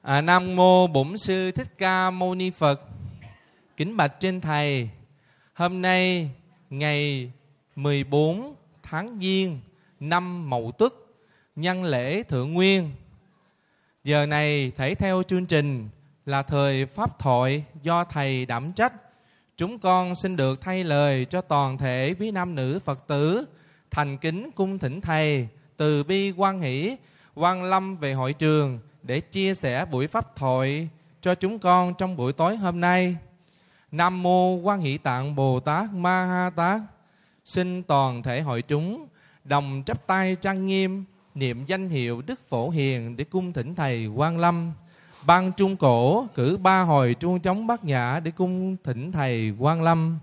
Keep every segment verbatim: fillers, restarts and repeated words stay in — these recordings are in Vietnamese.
À, Nam mô Bổn Sư Thích Ca Mâu Ni Phật. Kính bạch trên thầy, hôm nay ngày mười bốn tháng Giêng năm Mậu Tuất, nhân lễ Thượng Nguyên. Giờ này thể theo chương trình là thời pháp thoại do thầy đảm trách. Chúng con xin được thay lời cho toàn thể quý nam nữ Phật tử thành kính cung thỉnh thầy từ bi hoan hỷ quan lâm về hội trường để chia sẻ buổi pháp thoại cho chúng con trong buổi tối hôm nay. Nam mô Quan Hỷ Tạng Bồ Tát Ma Ha Tát. Xin toàn thể hội chúng đồng chắp tay trang nghiêm niệm danh hiệu Đức Phổ Hiền để cung thỉnh thầy quan lâm. Ban trung cổ cử ba hồi chuông trống bát nhã để cung thỉnh thầy quan lâm.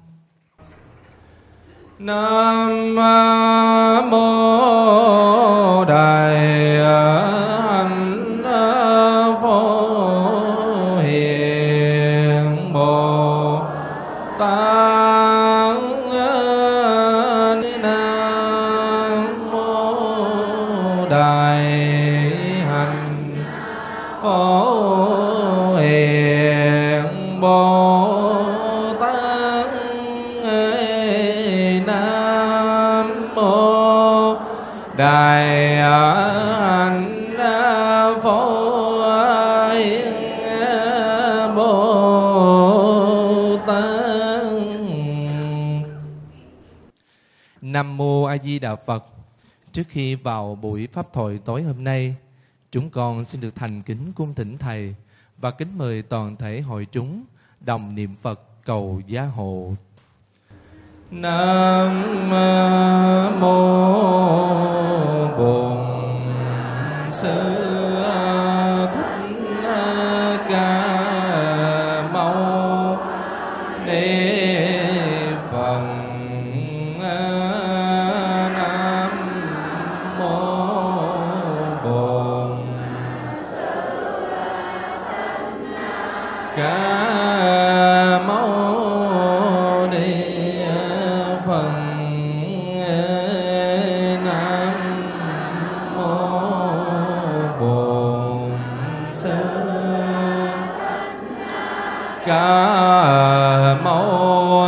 Nam mô Đại Hạnh Phổ Hiền Bồ Tát. Nam mô Đại Hạnh Phổ Hiền Bồ Tát. Nam mô Đại Hạnh Phổ Hiền Bồ Tát. Nam mô A Di Đà Phật. Trước khi vào buổi pháp thoại tối hôm nay, chúng con xin được thành kính cung thỉnh thầy và kính mời toàn thể hội chúng đồng niệm Phật cầu gia hộ. Nam mô Bổn Sư Thích Ca Mâu Ni Phật. Nam mô Bổn Ca Mâu Ni Phật. Nam mô Bổn Sư Ca Mâu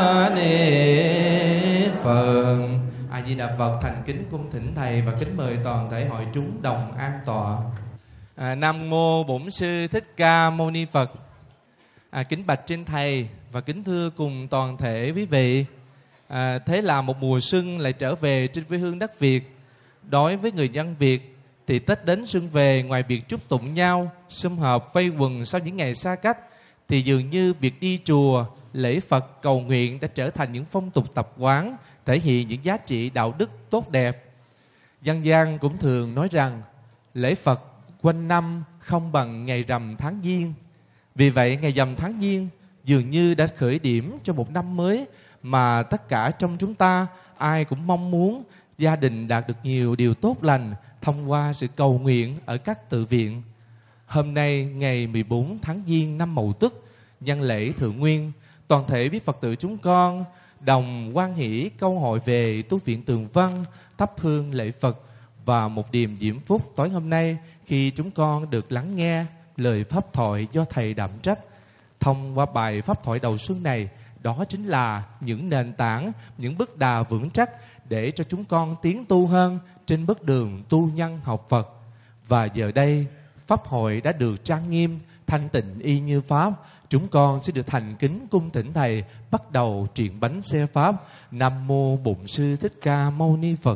Ni Phật. A Di Đà Phật. Thành kính cung thỉnh thầy và kính mời toàn thể hội chúng đồng an tọa. À, Nam mô Bổn Sư Thích Ca Mâu Ni Phật. À, kính bạch trên thầy và kính thưa cùng toàn thể quý vị. À, thế là một mùa xuân lại trở về trên quê hương đất Việt. Đối với người dân Việt thì Tết đến xuân về, ngoài việc chúc tụng nhau, sum họp vây quần sau những ngày xa cách, thì dường như việc đi chùa, lễ Phật, cầu nguyện đã trở thành những phong tục tập quán, thể hiện những giá trị đạo đức tốt đẹp. Dân gian cũng thường nói rằng lễ Phật quanh năm không bằng ngày rằm tháng Giêng. Vì vậy ngày rằm tháng Giêng dường như đã khởi điểm cho một năm mới mà tất cả trong chúng ta ai cũng mong muốn gia đình đạt được nhiều điều tốt lành thông qua sự cầu nguyện ở các tự viện. Hôm nay ngày mười bốn tháng Giêng năm Mậu Tuất, nhân lễ Thượng Nguyên, toàn thể quý Phật tử chúng con đồng hoan hỷ câu hội về tu viện Tường Văn, thắp hương lễ Phật và một điềm diễm phúc tối hôm nay khi chúng con được lắng nghe lời pháp thoại do thầy đảm trách. Thông qua bài pháp thoại đầu xuân này, đó chính là những nền tảng, những bước đà vững chắc để cho chúng con tiến tu hơn trên bước đường tu nhân học Phật. Và giờ đây pháp hội đã được trang nghiêm, thanh tịnh y như pháp. Chúng con sẽ được thành kính cung thỉnh thầy bắt đầu truyền bánh xe pháp. Nam mô Bổn Sư Thích Ca Mâu Ni Phật.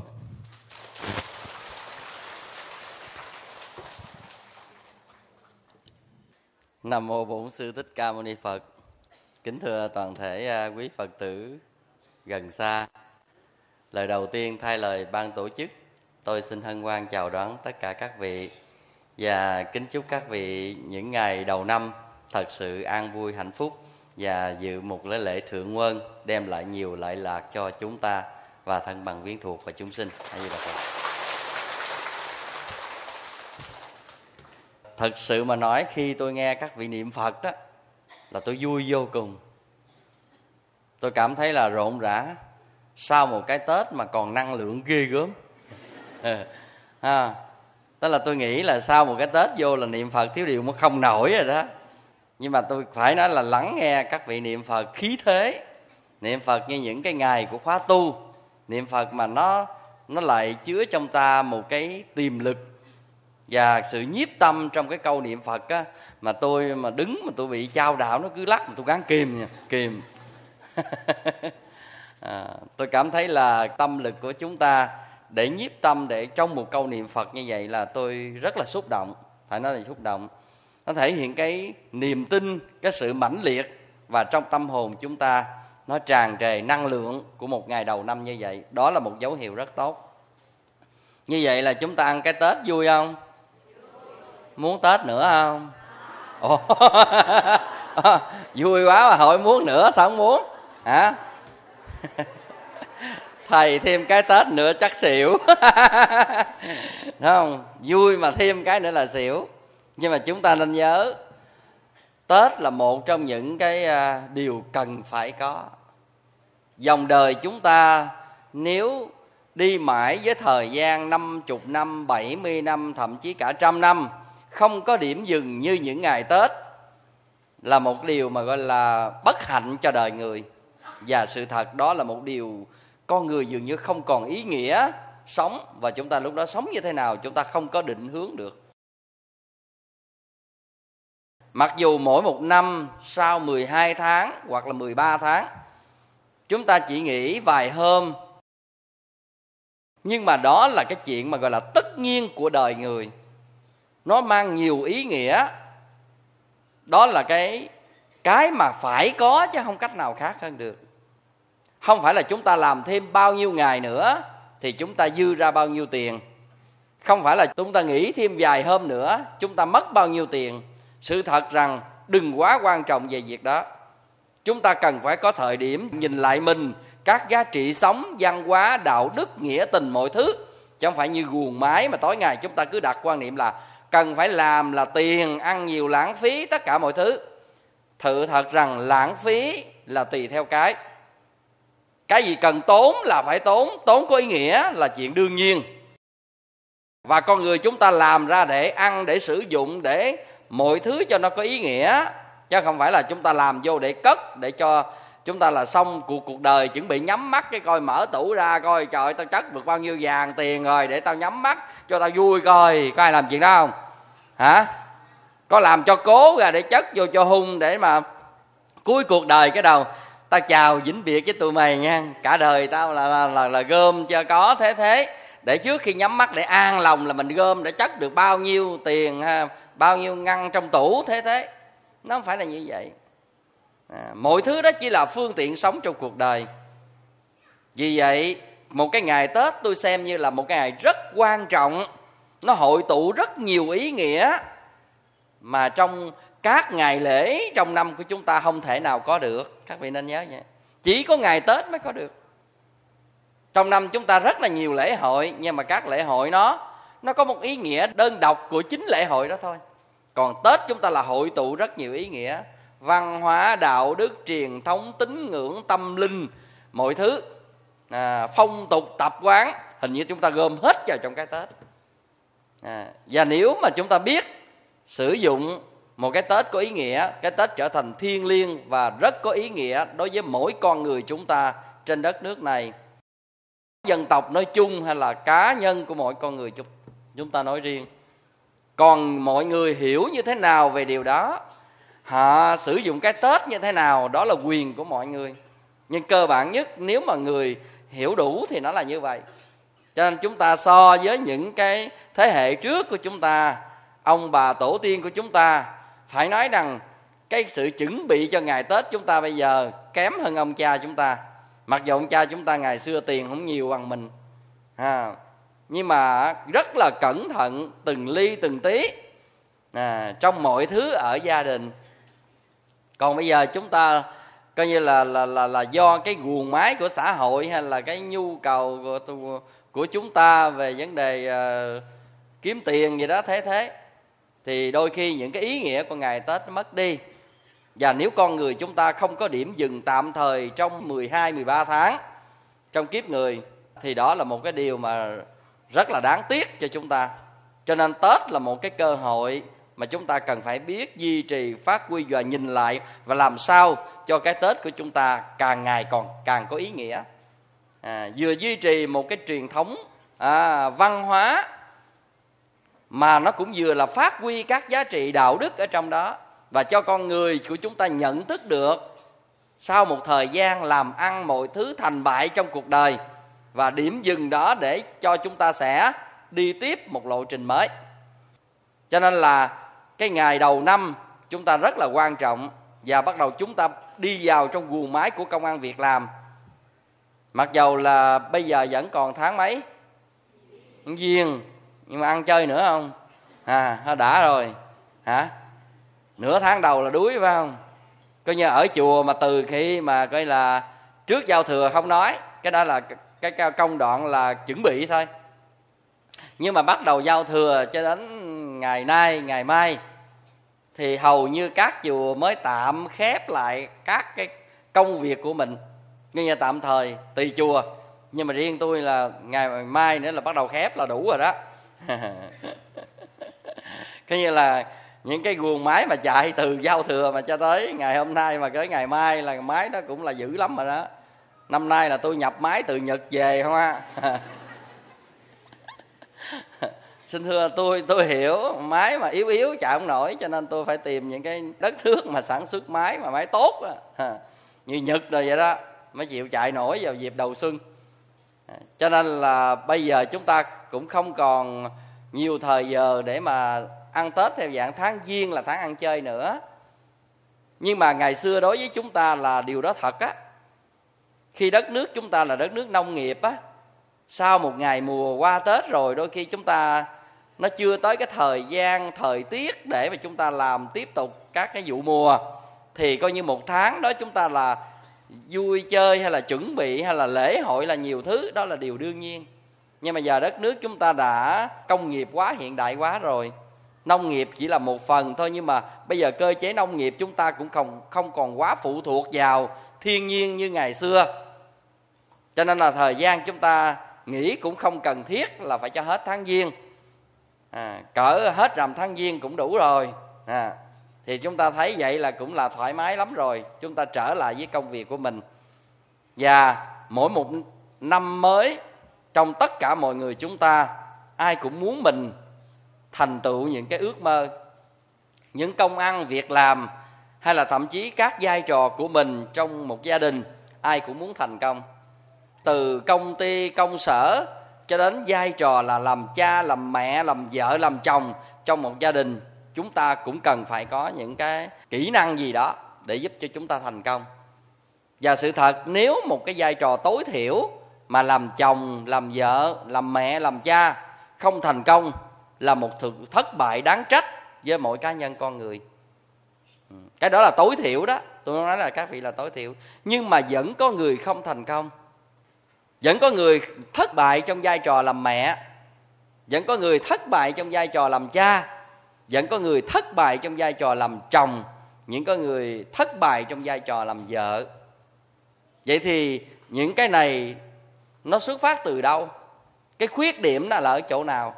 Nam mô Bổn Sư Thích Ca Mâu Ni Phật. Kính thưa toàn thể quý Phật tử gần xa, lời đầu tiên thay lời ban tổ chức, tôi xin hân hoan chào đón tất cả các vị và kính chúc các vị những ngày đầu năm thật sự an vui hạnh phúc và dự một lễ lễ thượng nguồn đem lại nhiều lợi lạc cho chúng ta và thân bằng quyến thuộc và chúng sinh. A Di Đà Phật. Thật sự mà nói, khi tôi nghe các vị niệm Phật đó là tôi vui vô cùng. Tôi cảm thấy là rộn rã sau một cái Tết mà còn năng lượng ghê gớm. À, Tức là tôi nghĩ là sau một cái Tết vô là niệm Phật thiếu điều mà không nổi rồi đó. Nhưng mà tôi phải nói là lắng nghe các vị niệm Phật khí thế, niệm Phật như những cái ngày của khóa tu, niệm Phật mà nó nó lại chứa trong ta một cái tiềm lực và sự nhiếp tâm trong cái câu niệm Phật á, mà tôi mà đứng mà tôi bị chao đảo nó cứ lắc mà tôi gắng kìm nha, kìm. à, tôi cảm thấy là tâm lực của chúng ta để nhiếp tâm để trong một câu niệm Phật như vậy là tôi rất là xúc động, phải nói là xúc động. Nó thể hiện cái niềm tin, cái sự mãnh liệt, và trong tâm hồn chúng ta nó tràn trề năng lượng của một ngày đầu năm như vậy. Đó là một dấu hiệu rất tốt. Như vậy là chúng ta ăn cái Tết vui không? Muốn Tết nữa không? Ồ, vui quá mà hỏi muốn nữa, sao không muốn? Hả? Thầy thêm cái Tết nữa chắc xỉu. Đúng không? Vui mà thêm cái nữa là xỉu. Nhưng mà chúng ta nên nhớ, Tết là một trong những cái điều cần phải có. Dòng đời chúng ta nếu đi mãi với thời gian năm mươi năm, bảy mươi năm, thậm chí cả trăm năm, không có điểm dừng như những ngày Tết, là một điều mà gọi là bất hạnh cho đời người. Và sự thật đó là một điều con người dường như không còn ý nghĩa sống. Và chúng ta lúc đó sống như thế nào chúng ta không có định hướng được. Mặc dù mỗi một năm sau mười hai tháng hoặc là mười ba tháng chúng ta chỉ nghỉ vài hôm, nhưng mà đó là cái chuyện mà gọi là tất nhiên của đời người. Nó mang nhiều ý nghĩa. Đó là cái cái mà phải có chứ không cách nào khác hơn được. Không phải là chúng ta làm thêm bao nhiêu ngày nữa thì chúng ta dư ra bao nhiêu tiền. Không phải là chúng ta nghỉ thêm vài hôm nữa chúng ta mất bao nhiêu tiền. Sự thật rằng đừng quá quan trọng về việc đó. Chúng ta cần phải có thời điểm nhìn lại mình, các giá trị sống, văn hóa, đạo đức, nghĩa tình, mọi thứ. Chứ không phải như guồng máy mà tối ngày chúng ta cứ đặt quan niệm là cần phải làm là tiền, ăn nhiều lãng phí, tất cả mọi thứ. Sự thật rằng lãng phí là tùy theo cái. Cái gì cần tốn là phải tốn, tốn có ý nghĩa là chuyện đương nhiên. Và con người chúng ta làm ra để ăn, để sử dụng, để mọi thứ cho nó có ý nghĩa. Chứ không phải là chúng ta làm vô để cất, để cho chúng ta là xong cuộc cuộc đời, chuẩn bị nhắm mắt cái coi, mở tủ ra coi trời ơi, tao chất được bao nhiêu vàng tiền rồi để tao nhắm mắt cho tao vui coi. Có ai làm chuyện đó không? Hả? Có làm cho cố ra để chất vô cho hung, để mà cuối cuộc đời cái đầu tao chào vĩnh biệt với tụi mày nha, cả đời tao là là, là, là gom cho có thế thế, để trước khi nhắm mắt để an lòng là mình gom để chất được bao nhiêu tiền ha, bao nhiêu ngăn trong tủ thế thế. Nó không phải là như vậy. à, Mọi thứ đó chỉ là phương tiện sống trong cuộc đời. Vì vậy một cái ngày Tết tôi xem như là một cái ngày rất quan trọng. Nó hội tụ rất nhiều ý nghĩa mà trong các ngày lễ trong năm của chúng ta không thể nào có được. Các vị nên nhớ nha, chỉ có ngày Tết mới có được. Trong năm chúng ta rất là nhiều lễ hội, nhưng mà các lễ hội nó Nó có một ý nghĩa đơn độc của chính lễ hội đó thôi. Còn Tết chúng ta là hội tụ rất nhiều ý nghĩa, văn hóa, đạo đức, truyền thống, tín ngưỡng, tâm linh, mọi thứ, à, phong tục, tập quán, hình như chúng ta gom hết vào trong cái Tết. à, Và nếu mà chúng ta biết sử dụng một cái Tết có ý nghĩa, cái Tết trở thành thiêng liêng và rất có ý nghĩa đối với mỗi con người chúng ta trên đất nước này, dân tộc nói chung hay là cá nhân của mỗi con người chúng ta nói riêng. Còn mọi người hiểu như thế nào về điều đó, họ sử dụng cái Tết như thế nào, đó là quyền của mọi người. Nhưng cơ bản nhất, nếu mà người hiểu đủ thì nó là như vậy. Cho nên chúng ta so với những cái thế hệ trước của chúng ta, ông bà tổ tiên của chúng ta, phải nói rằng cái sự chuẩn bị cho ngày Tết chúng ta bây giờ kém hơn ông cha chúng ta. Mặc dù ông cha chúng ta ngày xưa tiền không nhiều bằng mình, à, nhưng mà rất là cẩn thận từng ly từng tí, à, trong mọi thứ ở gia đình. Còn bây giờ chúng ta coi như là là là, là do cái guồng máy của xã hội hay là cái nhu cầu của, của chúng ta về vấn đề uh, kiếm tiền gì đó thế thế, thì đôi khi những cái ý nghĩa của ngày Tết nó mất đi. Và nếu con người chúng ta không có điểm dừng tạm thời trong mười hai, mười ba tháng trong kiếp người, thì đó là một cái điều mà rất là đáng tiếc cho chúng ta. Cho nên Tết là một cái cơ hội mà chúng ta cần phải biết duy trì, phát huy và nhìn lại, và làm sao cho cái Tết của chúng ta càng ngày còn càng có ý nghĩa. À, vừa duy trì một cái truyền thống à, văn hóa, mà nó cũng vừa là phát huy các giá trị đạo đức ở trong đó, và cho con người của chúng ta nhận thức được sau một thời gian làm ăn mọi thứ thành bại trong cuộc đời, và điểm dừng đó để cho chúng ta sẽ đi tiếp một lộ trình mới. Cho nên là cái ngày đầu năm chúng ta rất là quan trọng, và bắt đầu chúng ta đi vào trong guồng máy của công ăn việc làm. Mặc dầu là bây giờ vẫn còn tháng mấy? Giêng, nhưng mà ăn chơi nữa không? À, đã rồi. Hả? Nửa tháng đầu là đuối phải không? Coi như ở chùa mà từ khi mà coi là trước giao thừa không nói, cái đó là cái công đoạn là chuẩn bị thôi. Nhưng mà bắt đầu giao thừa cho đến ngày nay, ngày mai thì hầu như các chùa mới tạm khép lại các cái công việc của mình, như là tạm thời tùy chùa. Nhưng mà riêng tôi là ngày mai nữa là bắt đầu khép là đủ rồi đó. Cái như là những cái guồng máy mà chạy từ giao thừa mà cho tới ngày hôm nay mà tới ngày mai là máy đó cũng là dữ lắm rồi đó. Năm nay là tôi nhập máy từ Nhật về không á. Xin thưa, tôi tôi hiểu máy mà yếu yếu chạy không nổi, cho nên tôi phải tìm những cái đất nước mà sản xuất máy mà máy tốt á, như Nhật rồi vậy đó mới chịu chạy nổi vào dịp đầu xuân. Cho nên là bây giờ chúng ta cũng không còn nhiều thời giờ để mà ăn Tết theo dạng tháng Giêng là tháng ăn chơi nữa. Nhưng mà ngày xưa đối với chúng ta là điều đó thật á. Khi đất nước chúng ta là đất nước nông nghiệp á, sau một ngày mùa qua Tết rồi, đôi khi chúng ta nó chưa tới cái thời gian, thời tiết để mà chúng ta làm tiếp tục các cái vụ mùa, thì coi như một tháng đó chúng ta là vui chơi hay là chuẩn bị hay là lễ hội là nhiều thứ, đó là điều đương nhiên. Nhưng mà giờ đất nước chúng ta đã công nghiệp hóa, hiện đại hóa rồi. Nông nghiệp chỉ là một phần thôi, nhưng mà bây giờ cơ chế nông nghiệp chúng ta cũng không, không còn quá phụ thuộc vào thiên nhiên như ngày xưa. Cho nên là thời gian chúng ta nghĩ cũng không cần thiết là phải cho hết tháng Giêng, à, cỡ hết rằm tháng Giêng cũng đủ rồi. à, Thì chúng ta thấy vậy là cũng là thoải mái lắm rồi. Chúng ta trở lại với công việc của mình. Và mỗi một năm mới, trong tất cả mọi người chúng ta, ai cũng muốn mình thành tựu những cái ước mơ, những công ăn việc làm, hay là thậm chí các vai trò của mình trong một gia đình, ai cũng muốn thành công. Từ công ty, công sở cho đến vai trò là làm cha, làm mẹ, làm vợ, làm chồng trong một gia đình, chúng ta cũng cần phải có những cái kỹ năng gì đó để giúp cho chúng ta thành công. Và sự thật, nếu một cái vai trò tối thiểu mà làm chồng, làm vợ, làm mẹ, làm cha không thành công là một thất bại đáng trách với mỗi cá nhân con người. Cái đó là tối thiểu đó. Tôi nói là các vị là tối thiểu. Nhưng mà vẫn có người không thành công. Vẫn có người thất bại trong vai trò làm mẹ, vẫn có người thất bại trong vai trò làm cha, vẫn có người thất bại trong vai trò làm chồng, những có người thất bại trong vai trò làm vợ. Vậy thì những cái này nó xuất phát từ đâu? Cái khuyết điểm nó là ở chỗ nào?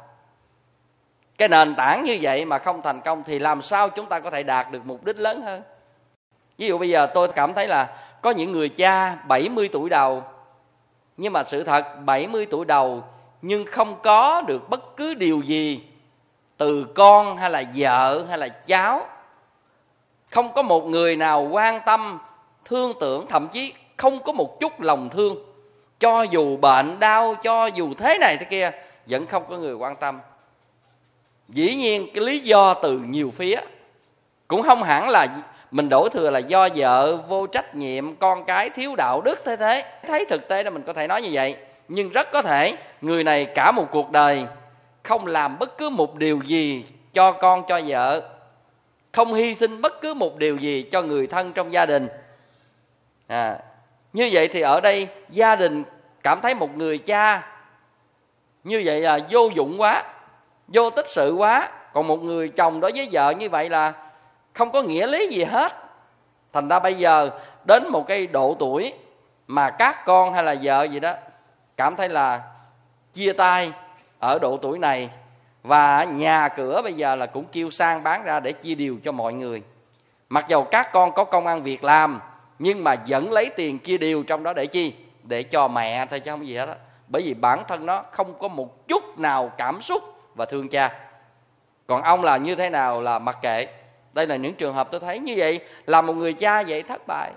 Cái nền tảng như vậy mà không thành công thì làm sao chúng ta có thể đạt được mục đích lớn hơn? Ví dụ bây giờ tôi cảm thấy là có những người cha bảy mươi tuổi đầu, nhưng mà sự thật bảy mươi tuổi đầu nhưng không có được bất cứ điều gì từ con hay là vợ hay là cháu. Không có một người nào quan tâm, thương tưởng, thậm chí không có một chút lòng thương. Cho dù bệnh đau, cho dù thế này thế kia, vẫn không có người quan tâm. Dĩ nhiên cái lý do từ nhiều phía. Cũng không hẳn là mình đổ thừa là do vợ vô trách nhiệm, con cái thiếu đạo đức thế thế. Thấy thực tế là mình có thể nói như vậy. Nhưng rất có thể người này cả một cuộc đời không làm bất cứ một điều gì cho con, cho vợ, không hy sinh bất cứ một điều gì cho người thân trong gia đình. à, Như vậy thì ở đây gia đình cảm thấy một người cha như vậy là vô dụng quá, vô tích sự quá. Còn một người chồng đối với vợ như vậy là không có nghĩa lý gì hết. Thành ra bây giờ đến một cái độ tuổi mà các con hay là vợ gì đó cảm thấy là chia tay ở độ tuổi này, Và nhà cửa bây giờ là cũng kêu sang bán ra để chia đều cho mọi người. Mặc dầu các con có công ăn việc làm, nhưng mà vẫn lấy tiền chia đều trong đó để chi? Để cho mẹ thôi chứ không gì hết á. Bởi vì bản thân nó không có một chút nào cảm xúc và thương cha. Còn ông là như thế nào là mặc kệ. Đây là những trường hợp tôi thấy như vậy. Là một người cha vậy thất bại.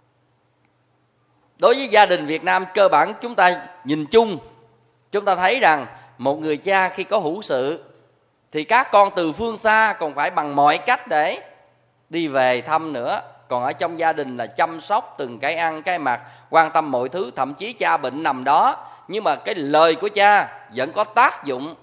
Đối với gia đình Việt Nam cơ bản chúng ta nhìn chung, chúng ta thấy rằng một người cha khi có hữu sự thì các con từ phương xa còn phải bằng mọi cách để đi về thăm nữa. Còn ở trong gia đình là chăm sóc từng cái ăn cái mặc, quan tâm mọi thứ. Thậm chí cha bệnh nằm đó, nhưng mà cái lời của cha vẫn có tác dụng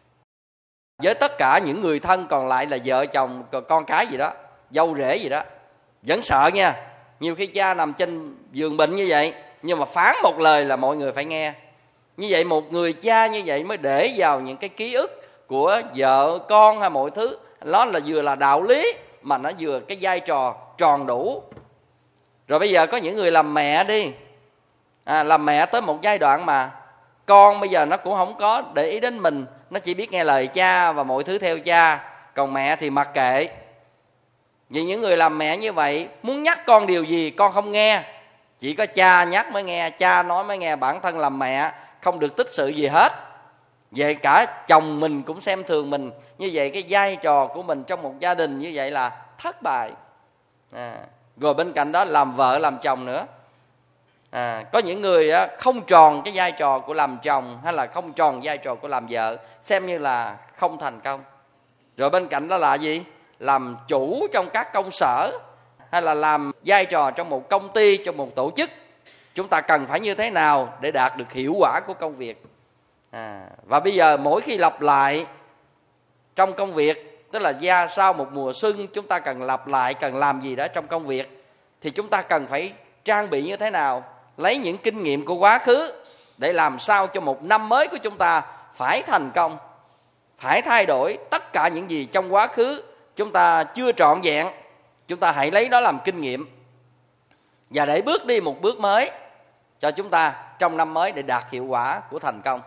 với tất cả những người thân còn lại, là vợ chồng, con cái gì đó, dâu rể gì đó. Vẫn sợ nha. Nhiều khi cha nằm trên giường bệnh như vậy, nhưng mà phán một lời là mọi người phải nghe. Như vậy một người cha như vậy mới để vào những cái ký ức của vợ con hay mọi thứ. Nó là vừa là đạo lý, mà nó vừa cái vai trò tròn đủ. Rồi bây giờ có những người làm mẹ đi, à, làm mẹ tới một giai đoạn mà con bây giờ nó cũng không có để ý đến mình, nó chỉ biết nghe lời cha và mọi thứ theo cha. Còn mẹ thì mặc kệ. Vì những người làm mẹ như vậy, muốn nhắc con điều gì con không nghe, chỉ có cha nhắc mới nghe, cha nói mới nghe. Bản thân làm mẹ không được tích sự gì hết. Vậy cả chồng mình cũng xem thường mình. Như vậy cái vai trò của mình trong một gia đình như vậy là thất bại. à, Rồi bên cạnh đó làm vợ làm chồng nữa. à, Có những người không tròn cái vai trò của làm chồng, hay là không tròn vai trò của làm vợ, xem như là không thành công. Rồi bên cạnh đó là gì? Làm chủ trong các công sở, hay là làm vai trò trong một công ty, trong một tổ chức. Chúng ta cần phải như thế nào để đạt được hiệu quả của công việc. à, Và bây giờ mỗi khi lặp lại trong công việc, tức là ra sau một mùa xuân chúng ta cần lặp lại, cần làm gì đó trong công việc, thì chúng ta cần phải trang bị như thế nào, lấy những kinh nghiệm của quá khứ để làm sao cho một năm mới của chúng ta phải thành công, phải thay đổi tất cả những gì trong quá khứ chúng ta chưa trọn vẹn. Chúng ta hãy lấy đó làm kinh nghiệm và để bước đi một bước mới cho chúng ta trong năm mới để đạt hiệu quả của thành công.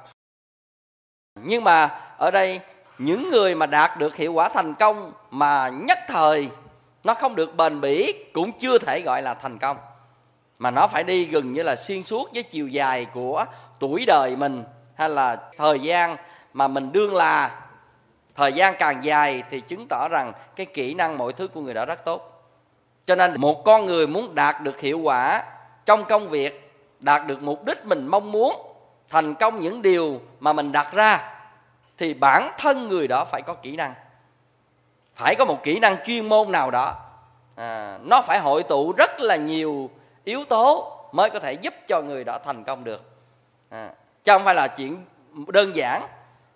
Nhưng mà ở đây những người mà đạt được hiệu quả thành công mà nhất thời nó không được bền bỉ cũng chưa thể gọi là thành công, mà nó phải đi gần như là xuyên suốt với chiều dài của tuổi đời mình, hay là thời gian mà mình đương là. Thời gian càng dài thì chứng tỏ rằng cái kỹ năng mọi thứ của người đó rất tốt. Cho nên một con người muốn đạt được hiệu quả trong công việc, đạt được mục đích mình mong muốn, thành công những điều mà mình đặt ra, thì bản thân người đó phải có kỹ năng, phải có một kỹ năng chuyên môn nào đó. à, Nó phải hội tụ rất là nhiều yếu tố mới có thể giúp cho người đó thành công được. à, Chứ không phải là chuyện đơn giản.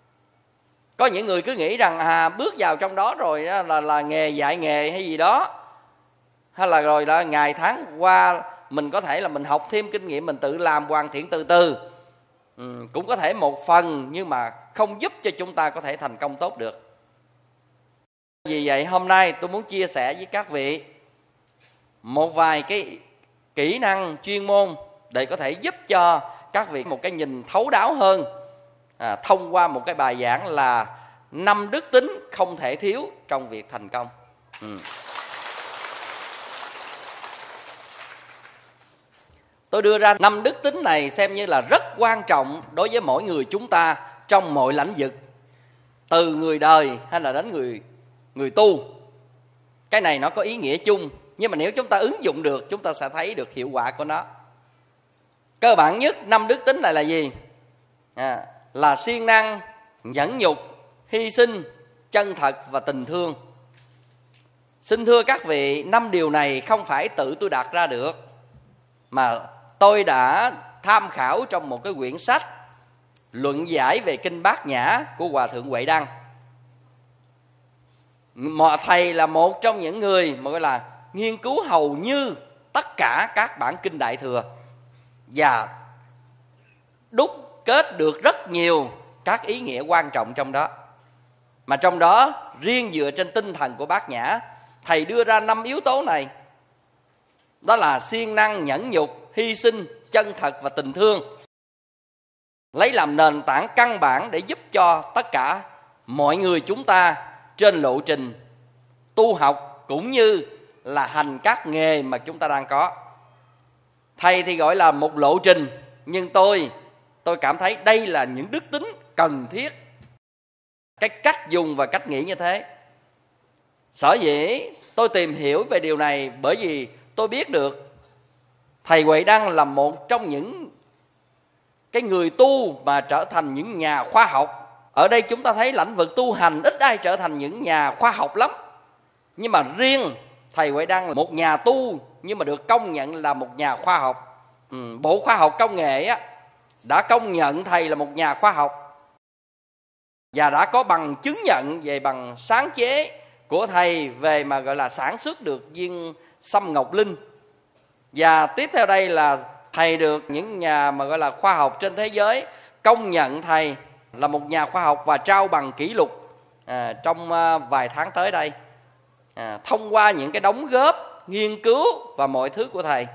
Có những người cứ nghĩ rằng à, bước vào trong đó rồi là, là, là nghề dạy nghề hay gì đó, hay là rồi là ngày tháng qua mình có thể là mình học thêm kinh nghiệm, mình tự làm hoàn thiện từ từ. ừ, Cũng có thể một phần, nhưng mà không giúp cho chúng ta có thể thành công tốt được. Vì vậy hôm nay tôi muốn chia sẻ với các vị một vài cái kỹ năng chuyên môn để có thể giúp cho các vị một cái nhìn thấu đáo hơn, à, thông qua một cái bài giảng là năm đức tính không thể thiếu trong việc thành công. ừ. Tôi đưa ra năm đức tính này xem như là rất quan trọng đối với mỗi người chúng ta trong mọi lĩnh vực, từ người đời hay là đến người người tu. Cái này nó có ý nghĩa chung, nhưng mà nếu chúng ta ứng dụng được, chúng ta sẽ thấy được hiệu quả của nó. Cơ bản nhất năm đức tính này là gì? À, là siêng năng, nhẫn nhục, hy sinh, chân thật và tình thương. Xin thưa các vị, năm điều này không phải tự tôi đặt ra được, mà tôi đã tham khảo trong một cái quyển sách luận giải về Kinh Bát Nhã của Hòa Thượng Huệ Đăng. Mà thầy là một trong những người mà gọi là nghiên cứu hầu như tất cả các bản kinh Đại Thừa và đúc kết được rất nhiều các ý nghĩa quan trọng trong đó. Mà trong đó riêng dựa trên tinh thần của Bát Nhã, thầy đưa ra năm yếu tố này. Đó là siêng năng, nhẫn nhục, hy sinh, chân thật và tình thương, lấy làm nền tảng căn bản để giúp cho tất cả mọi người chúng ta trên lộ trình tu học cũng như là hành các nghề mà chúng ta đang có. Thầy thì gọi là một lộ trình, nhưng tôi tôi cảm thấy đây là những đức tính cần thiết, cái cách dùng và cách nghĩ như thế. Sở dĩ tôi tìm hiểu về điều này bởi vì tôi biết được thầy Huệ Đăng là một trong những cái người tu mà trở thành những nhà khoa học. Ở đây chúng ta thấy lĩnh vực tu hành ít ai trở thành những nhà khoa học lắm, nhưng mà riêng thầy Huệ Đăng là một nhà tu nhưng mà được công nhận là một nhà khoa học. ừ, Bộ Khoa học Công nghệ á, đã công nhận thầy là một nhà khoa học và đã có bằng chứng nhận về bằng sáng chế của thầy về mà gọi là sản xuất được viên sâm ngọc linh. Và tiếp theo đây là thầy được những nhà mà gọi là khoa học trên thế giới công nhận thầy là một nhà khoa học và trao bằng kỷ lục à, trong à, vài tháng tới đây, à, thông qua những cái đóng góp, nghiên cứu và mọi thứ của thầy.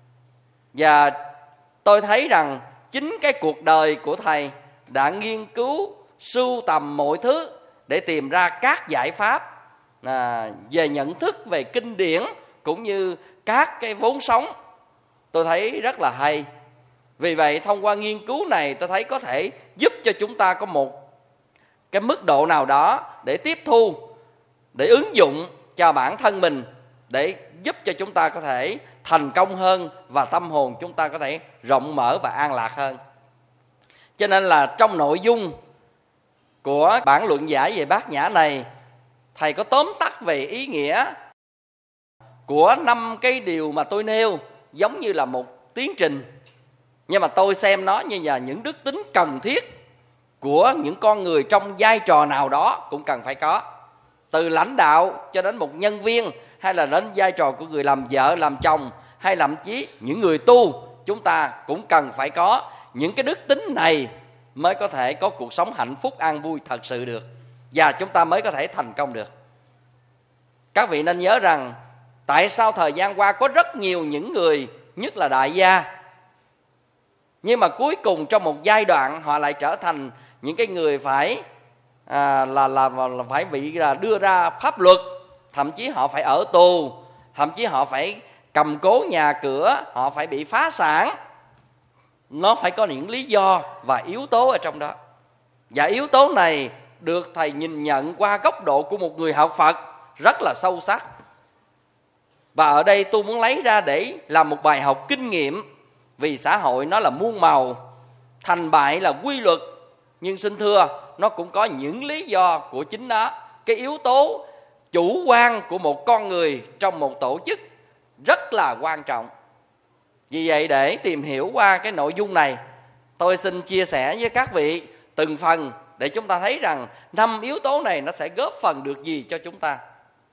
Và tôi thấy rằng chính cái cuộc đời của thầy đã nghiên cứu, sưu tầm mọi thứ để tìm ra các giải pháp à, về nhận thức, về kinh điển cũng như các cái vốn sống. Tôi thấy rất là hay. Vì vậy thông qua nghiên cứu này tôi thấy có thể giúp cho chúng ta có một cái mức độ nào đó để tiếp thu, để ứng dụng cho bản thân mình, để giúp cho chúng ta có thể thành công hơn và tâm hồn chúng ta có thể rộng mở và an lạc hơn. Cho nên là trong nội dung của bản luận giải về Bát Nhã này, thầy có tóm tắt về ý nghĩa của năm cái điều mà tôi nêu giống như là một tiến trình, nhưng mà tôi xem nó như là những đức tính cần thiết của những con người trong vai trò nào đó cũng cần phải có, từ lãnh đạo cho đến một nhân viên, hay là đến vai trò của người làm vợ, làm chồng, hay thậm chí những người tu. Chúng ta cũng cần phải có những cái đức tính này mới có thể có cuộc sống hạnh phúc an vui thật sự được, và chúng ta mới có thể thành công được. Các vị nên nhớ rằng tại sao thời gian qua có rất nhiều những người, nhất là đại gia, nhưng mà cuối cùng trong một giai đoạn họ lại trở thành những cái người phải à, là, là, là phải bị là đưa ra pháp luật, thậm chí họ phải ở tù, thậm chí họ phải cầm cố nhà cửa, họ phải bị phá sản. Nó phải có những lý do và yếu tố ở trong đó. Và yếu tố này được thầy nhìn nhận qua góc độ của một người học Phật rất là sâu sắc. Và ở đây tôi muốn lấy ra để làm một bài học kinh nghiệm. Vì xã hội nó là muôn màu, thành bại là quy luật, nhưng xin thưa nó cũng có những lý do của chính nó. Cái yếu tố chủ quan của một con người trong một tổ chức rất là quan trọng. Vì vậy để tìm hiểu qua cái nội dung này, tôi xin chia sẻ với các vị từng phần để chúng ta thấy rằng năm yếu tố này nó sẽ góp phần được gì cho chúng ta.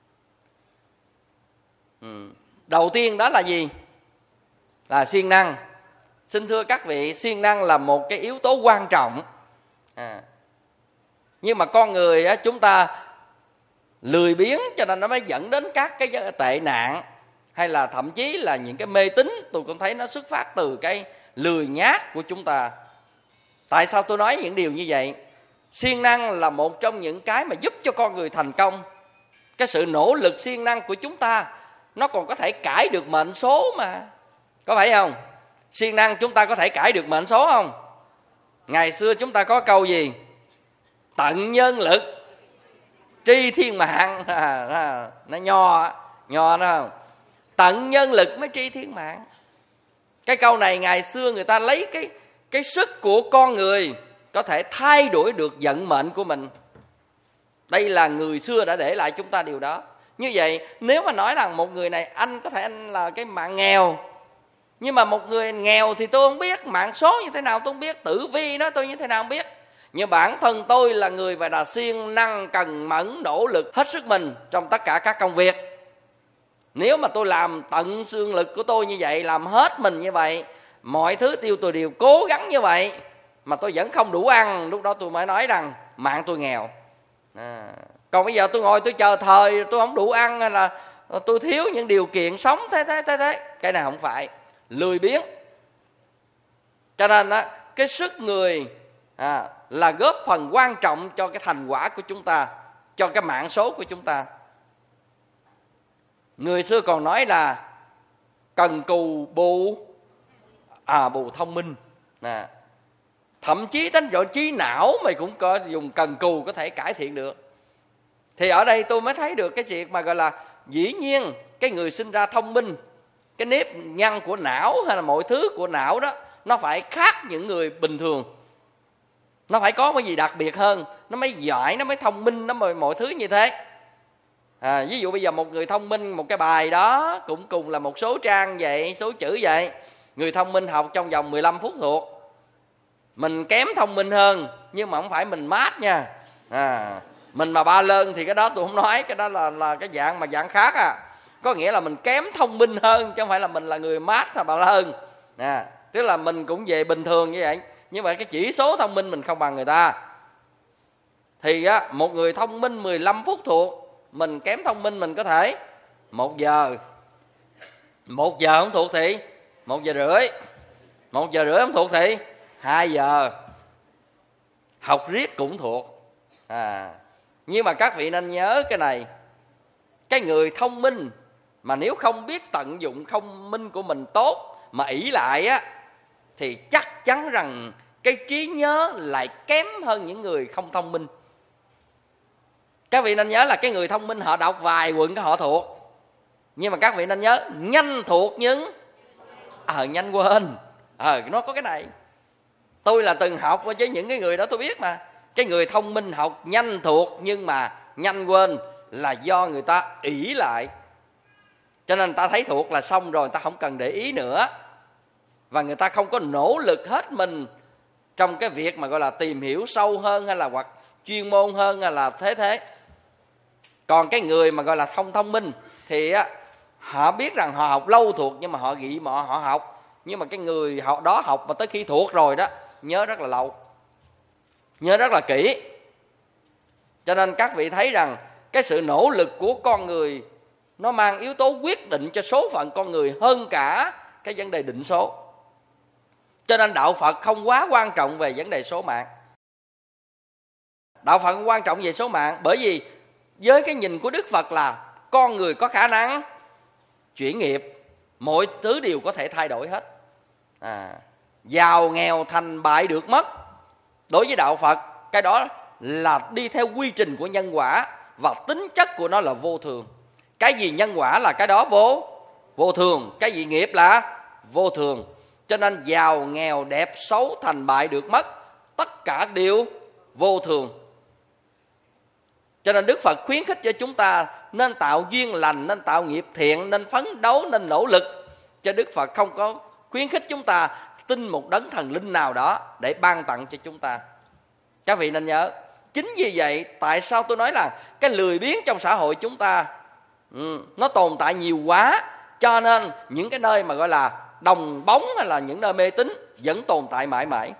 ừ. Đầu tiên đó là gì? Là siêng năng. Xin thưa các vị, siêng năng là một cái yếu tố quan trọng. à. Nhưng mà con người á, chúng ta lười biếng, cho nên nó mới dẫn đến các cái tệ nạn, hay là thậm chí là những cái mê tín. Tôi cũng thấy nó xuất phát từ cái lười nhác của chúng ta. Tại sao tôi nói những điều như vậy? Siêng năng là một trong những cái mà giúp cho con người thành công. Cái sự nỗ lực siêng năng của chúng ta nó còn có thể cải được mệnh số mà, có phải không? Siêng năng chúng ta có thể cải được mệnh số không? Ngày xưa chúng ta có câu gì? Tận nhân lực tri thiên mạng. à, à, Nó nho Nho đó không? Tận nhân lực mới tri thiên mạng. Cái câu này ngày xưa người ta lấy cái, cái sức của con người có thể thay đổi được vận mệnh của mình. Đây là người xưa đã để lại chúng ta điều đó. Như vậy nếu mà nói rằng một người này anh có thể anh là cái mạng nghèo, nhưng mà một người nghèo thì tôi không biết, mạng số như thế nào tôi không biết, tử vi nó tôi như thế nào không biết. Nhưng bản thân tôi là người phải là siêng năng, cần mẫn, nỗ lực hết sức mình trong tất cả các công việc. Nếu mà tôi làm tận xương lực của tôi như vậy, làm hết mình như vậy, mọi thứ tiêu tôi đều cố gắng như vậy, mà tôi vẫn không đủ ăn, lúc đó tôi mới nói rằng mạng tôi nghèo. à. Còn bây giờ tôi ngồi tôi chờ thời, tôi không đủ ăn, hay là tôi thiếu những điều kiện sống thế thế thế thế, cái này không phải, lười biếng. Cho nên á, cái sức người à, là góp phần quan trọng cho cái thành quả của chúng ta, cho cái mạng số của chúng ta. Người xưa còn nói là cần cù bù à bù thông minh. À, thậm chí đến rồi trí não mày cũng có dùng cần cù có thể cải thiện được. Thì ở đây tôi mới thấy được cái chuyện mà gọi là dĩ nhiên cái người sinh ra thông minh, cái nếp nhăn của não hay là mọi thứ của não đó nó phải khác những người bình thường. Nó phải có cái gì đặc biệt hơn, nó mới giỏi, nó mới thông minh, nó mới mọi thứ như thế. À, ví dụ bây giờ một người thông minh một cái bài đó cũng cùng là một số trang vậy, số chữ vậy, người thông minh học trong vòng mười lăm phút thuộc. Mình kém thông minh hơn nhưng mà không phải mình mát nha. À, mình mà ba lơn thì cái đó tôi không nói, cái đó là là cái dạng mà dạng khác à. Có nghĩa là mình kém thông minh hơn chứ không phải là mình là người mát hay ba lơn. À, tức là mình cũng về bình thường như vậy, nhưng mà cái chỉ số thông minh mình không bằng người ta. Thì á, một người thông minh mười lăm phút thuộc, mình kém thông minh mình có thể một giờ. Một giờ không thuộc thì một giờ rưỡi. Một giờ rưỡi không thuộc thì hai giờ. Học riết cũng thuộc. À, nhưng mà các vị nên nhớ cái này, cái người thông minh mà nếu không biết tận dụng thông minh của mình tốt mà ỷ lại á, thì chắc chắn rằng cái trí nhớ lại kém hơn những người không thông minh. Các vị nên nhớ là cái người thông minh họ đọc vài quận cái họ thuộc. Nhưng mà các vị nên nhớ nhanh thuộc nhưng ờ à, nhanh quên. Ờ à, nó có cái này. Tôi là từng học với những cái người đó tôi biết mà. Cái người thông minh học nhanh thuộc nhưng mà nhanh quên là do người ta ỷ lại. Cho nên ta thấy thuộc là xong rồi, ta không cần để ý nữa. Và người ta không có nỗ lực hết mình trong cái việc mà gọi là tìm hiểu sâu hơn hay là hoặc chuyên môn hơn hay là thế thế. Còn cái người mà gọi là không thông minh thì á, họ biết rằng họ học lâu thuộc nhưng mà họ nghĩ mà họ học. Nhưng mà cái người họ đó học mà tới khi thuộc rồi đó, nhớ rất là lâu, nhớ rất là kỹ. Cho nên các vị thấy rằng cái sự nỗ lực của con người nó mang yếu tố quyết định cho số phận con người hơn cả cái vấn đề định số. Cho nên đạo Phật không quá quan trọng về vấn đề số mạng. Đạo Phật không quan trọng về số mạng, bởi vì với cái nhìn của Đức Phật là con người có khả năng chuyển nghiệp, mọi thứ đều có thể thay đổi hết. À, giàu nghèo thành bại được mất. Đối với đạo Phật, cái đó là đi theo quy trình của nhân quả và tính chất của nó là vô thường. Cái gì nhân quả là cái đó vô vô thường, cái gì nghiệp là vô thường. Cho nên giàu nghèo đẹp xấu thành bại được mất, tất cả đều vô thường. Cho nên Đức Phật khuyến khích cho chúng ta nên tạo duyên lành, nên tạo nghiệp thiện, nên phấn đấu, nên nỗ lực. Cho Đức Phật không có khuyến khích chúng ta tin một đấng thần linh nào đó để ban tặng cho chúng ta. Các vị nên nhớ. Chính vì vậy tại sao tôi nói là cái lười biếng trong xã hội chúng ta ừ, nó tồn tại nhiều quá. Cho nên những cái nơi mà gọi là đồng bóng hay là những nơi mê tín vẫn tồn tại mãi mãi.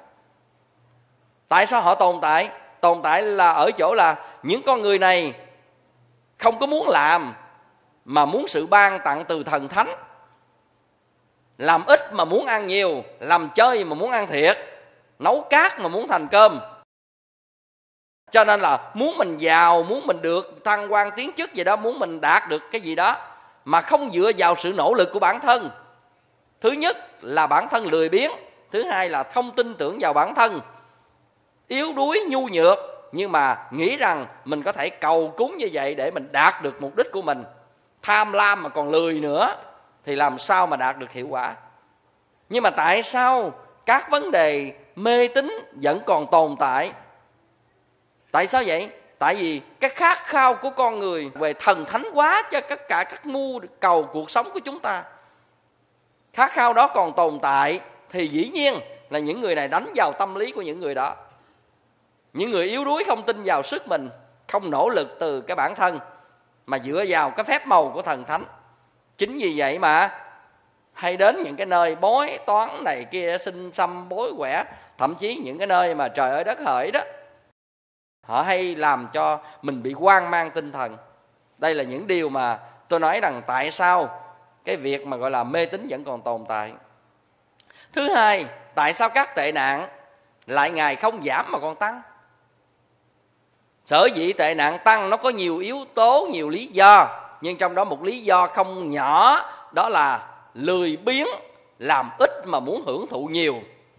Tại sao họ tồn tại? Tồn tại là ở chỗ là những con người này không có muốn làm mà muốn sự ban tặng từ thần thánh. Làm ít mà muốn ăn nhiều, làm chơi mà muốn ăn thiệt, nấu cát mà muốn thành cơm. Cho nên là muốn mình giàu, muốn mình được thăng quan tiến chức gì đó, muốn mình đạt được cái gì đó mà không dựa vào sự nỗ lực của bản thân. Thứ nhất là bản thân lười biếng, thứ hai là không tin tưởng vào bản thân, yếu đuối nhu nhược, nhưng mà nghĩ rằng mình có thể cầu cúng như vậy để mình đạt được mục đích của mình. Tham lam mà còn lười nữa thì làm sao mà đạt được hiệu quả. Nhưng mà tại sao các vấn đề mê tín vẫn còn tồn tại? Tại sao vậy? Tại vì cái khát khao của con người về thần thánh hóa cho tất cả các mưu cầu cuộc sống của chúng ta. Khát khao đó còn tồn tại thì dĩ nhiên là những người này đánh vào tâm lý của những người đó. Những người yếu đuối không tin vào sức mình, không nỗ lực từ cái bản thân mà dựa vào cái phép màu của thần thánh. Chính vì vậy mà hay đến những cái nơi bói toán này kia, sinh xăm bói quẻ, thậm chí những cái nơi mà trời ơi đất hỡi đó, họ hay làm cho mình bị hoang mang tinh thần. Đây là những điều mà tôi nói rằng tại sao cái việc mà gọi là mê tín vẫn còn tồn tại. Thứ hai, tại sao các tệ nạn lại Ngài không giảm mà còn tăng? Sở dĩ tệ nạn tăng nó có nhiều yếu tố, nhiều lý do, nhưng trong đó một lý do không nhỏ đó là lười biếng, làm ít mà muốn hưởng thụ nhiều.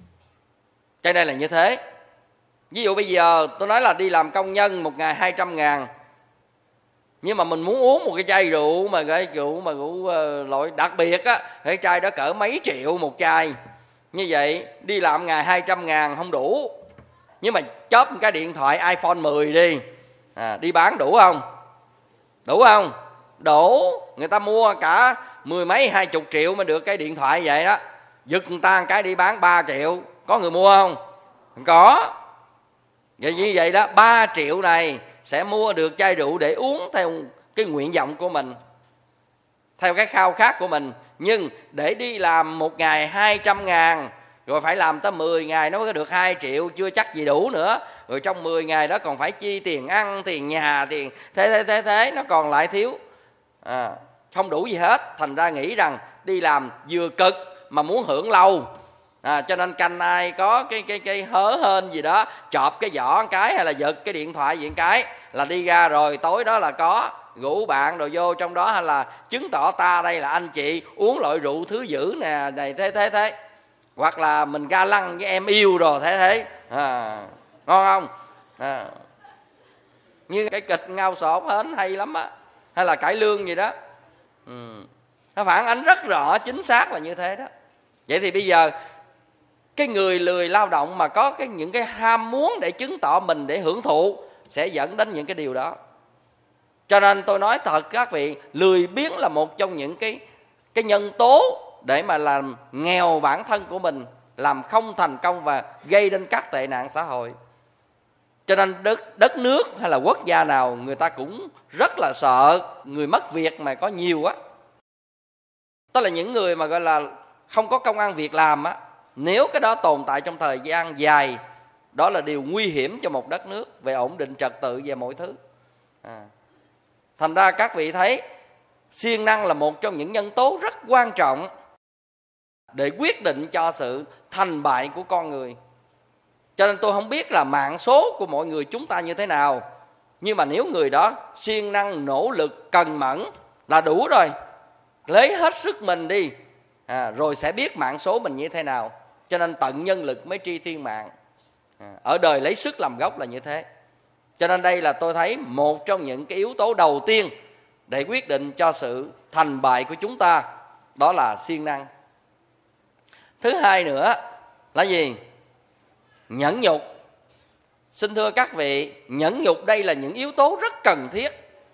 Cho nên là như thế. Ví dụ bây giờ tôi nói là đi làm công nhân một ngày hai trăm ngàn, nhưng mà mình muốn uống một cái chai rượu mà cái rượu mà rượu uh, loại đặc biệt á, cái chai đó cỡ mấy triệu một chai. Như vậy đi làm ngày hai trăm ngàn không đủ. Nhưng mà chớp một cái điện thoại iPhone mười đi, à, đi bán đủ không? Đủ không? Đủ. Người ta mua cả mười mấy hai chục triệu mà được cái điện thoại vậy đó. Giật người ta một cái đi bán ba triệu, có người mua không? Không có. Vậy như vậy đó, ba triệu này sẽ mua được chai rượu để uống theo cái nguyện vọng của mình, theo cái khao khát của mình. Nhưng để đi làm một ngày hai trăm ngàn, rồi phải làm tới mười ngày nó mới được hai triệu, chưa chắc gì đủ nữa. Rồi trong mười ngày đó còn phải chi tiền ăn, tiền nhà, tiền thế thế thế thế, nó còn lại thiếu. À, không đủ gì hết. Thành ra nghĩ rằng đi làm vừa cực mà muốn hưởng lâu. À, cho nên canh ai có cái cái cái hớ hên gì đó, chọp cái vỏ cái hay là giật cái điện thoại gì cái là đi ra, rồi tối đó là có rủ bạn rồi vô trong đó, hay là chứng tỏ ta đây là anh chị uống loại rượu thứ dữ nè, này thế thế thế, hoặc là mình ga lăng với em yêu rồi thế thế. À, ngon không? À, như cái kịch Ngao Sột hến hay lắm á, hay là Cải Lương gì đó. Ừ, nó phản ánh rất rõ chính xác là như thế đó. Vậy thì bây giờ cái người lười lao động mà có cái những cái ham muốn để chứng tỏ mình, để hưởng thụ, sẽ dẫn đến những cái điều đó. Cho nên tôi nói thật các vị, lười biếng là một trong những cái cái nhân tố để mà làm nghèo bản thân của mình, làm không thành công và gây đến các tệ nạn xã hội. Cho nên đất, đất nước hay là quốc gia nào người ta cũng rất là sợ người mất việc mà có nhiều quá. Đó là những người mà gọi là không có công ăn việc làm á. Nếu cái đó tồn tại trong thời gian dài, đó là điều nguy hiểm cho một đất nước về ổn định trật tự về mọi thứ. À, thành ra các vị thấy siêng năng là một trong những nhân tố rất quan trọng để quyết định cho sự thành bại của con người. Cho nên tôi không biết là mạng số của mọi người chúng ta như thế nào, nhưng mà nếu người đó siêng năng, nỗ lực, cần mẫn là đủ rồi. Lấy hết sức mình đi, à, rồi sẽ biết mạng số mình như thế nào. Cho nên tận nhân lực mới tri thiên mạng. À, ở đời lấy sức làm gốc là như thế. Cho nên đây là tôi thấy một trong những cái yếu tố đầu tiên để quyết định cho sự thành bại của chúng ta, đó là siêng năng. Thứ hai nữa là gì? Nhẫn nhục. Xin thưa các vị, nhẫn nhục đây là những yếu tố rất cần thiết.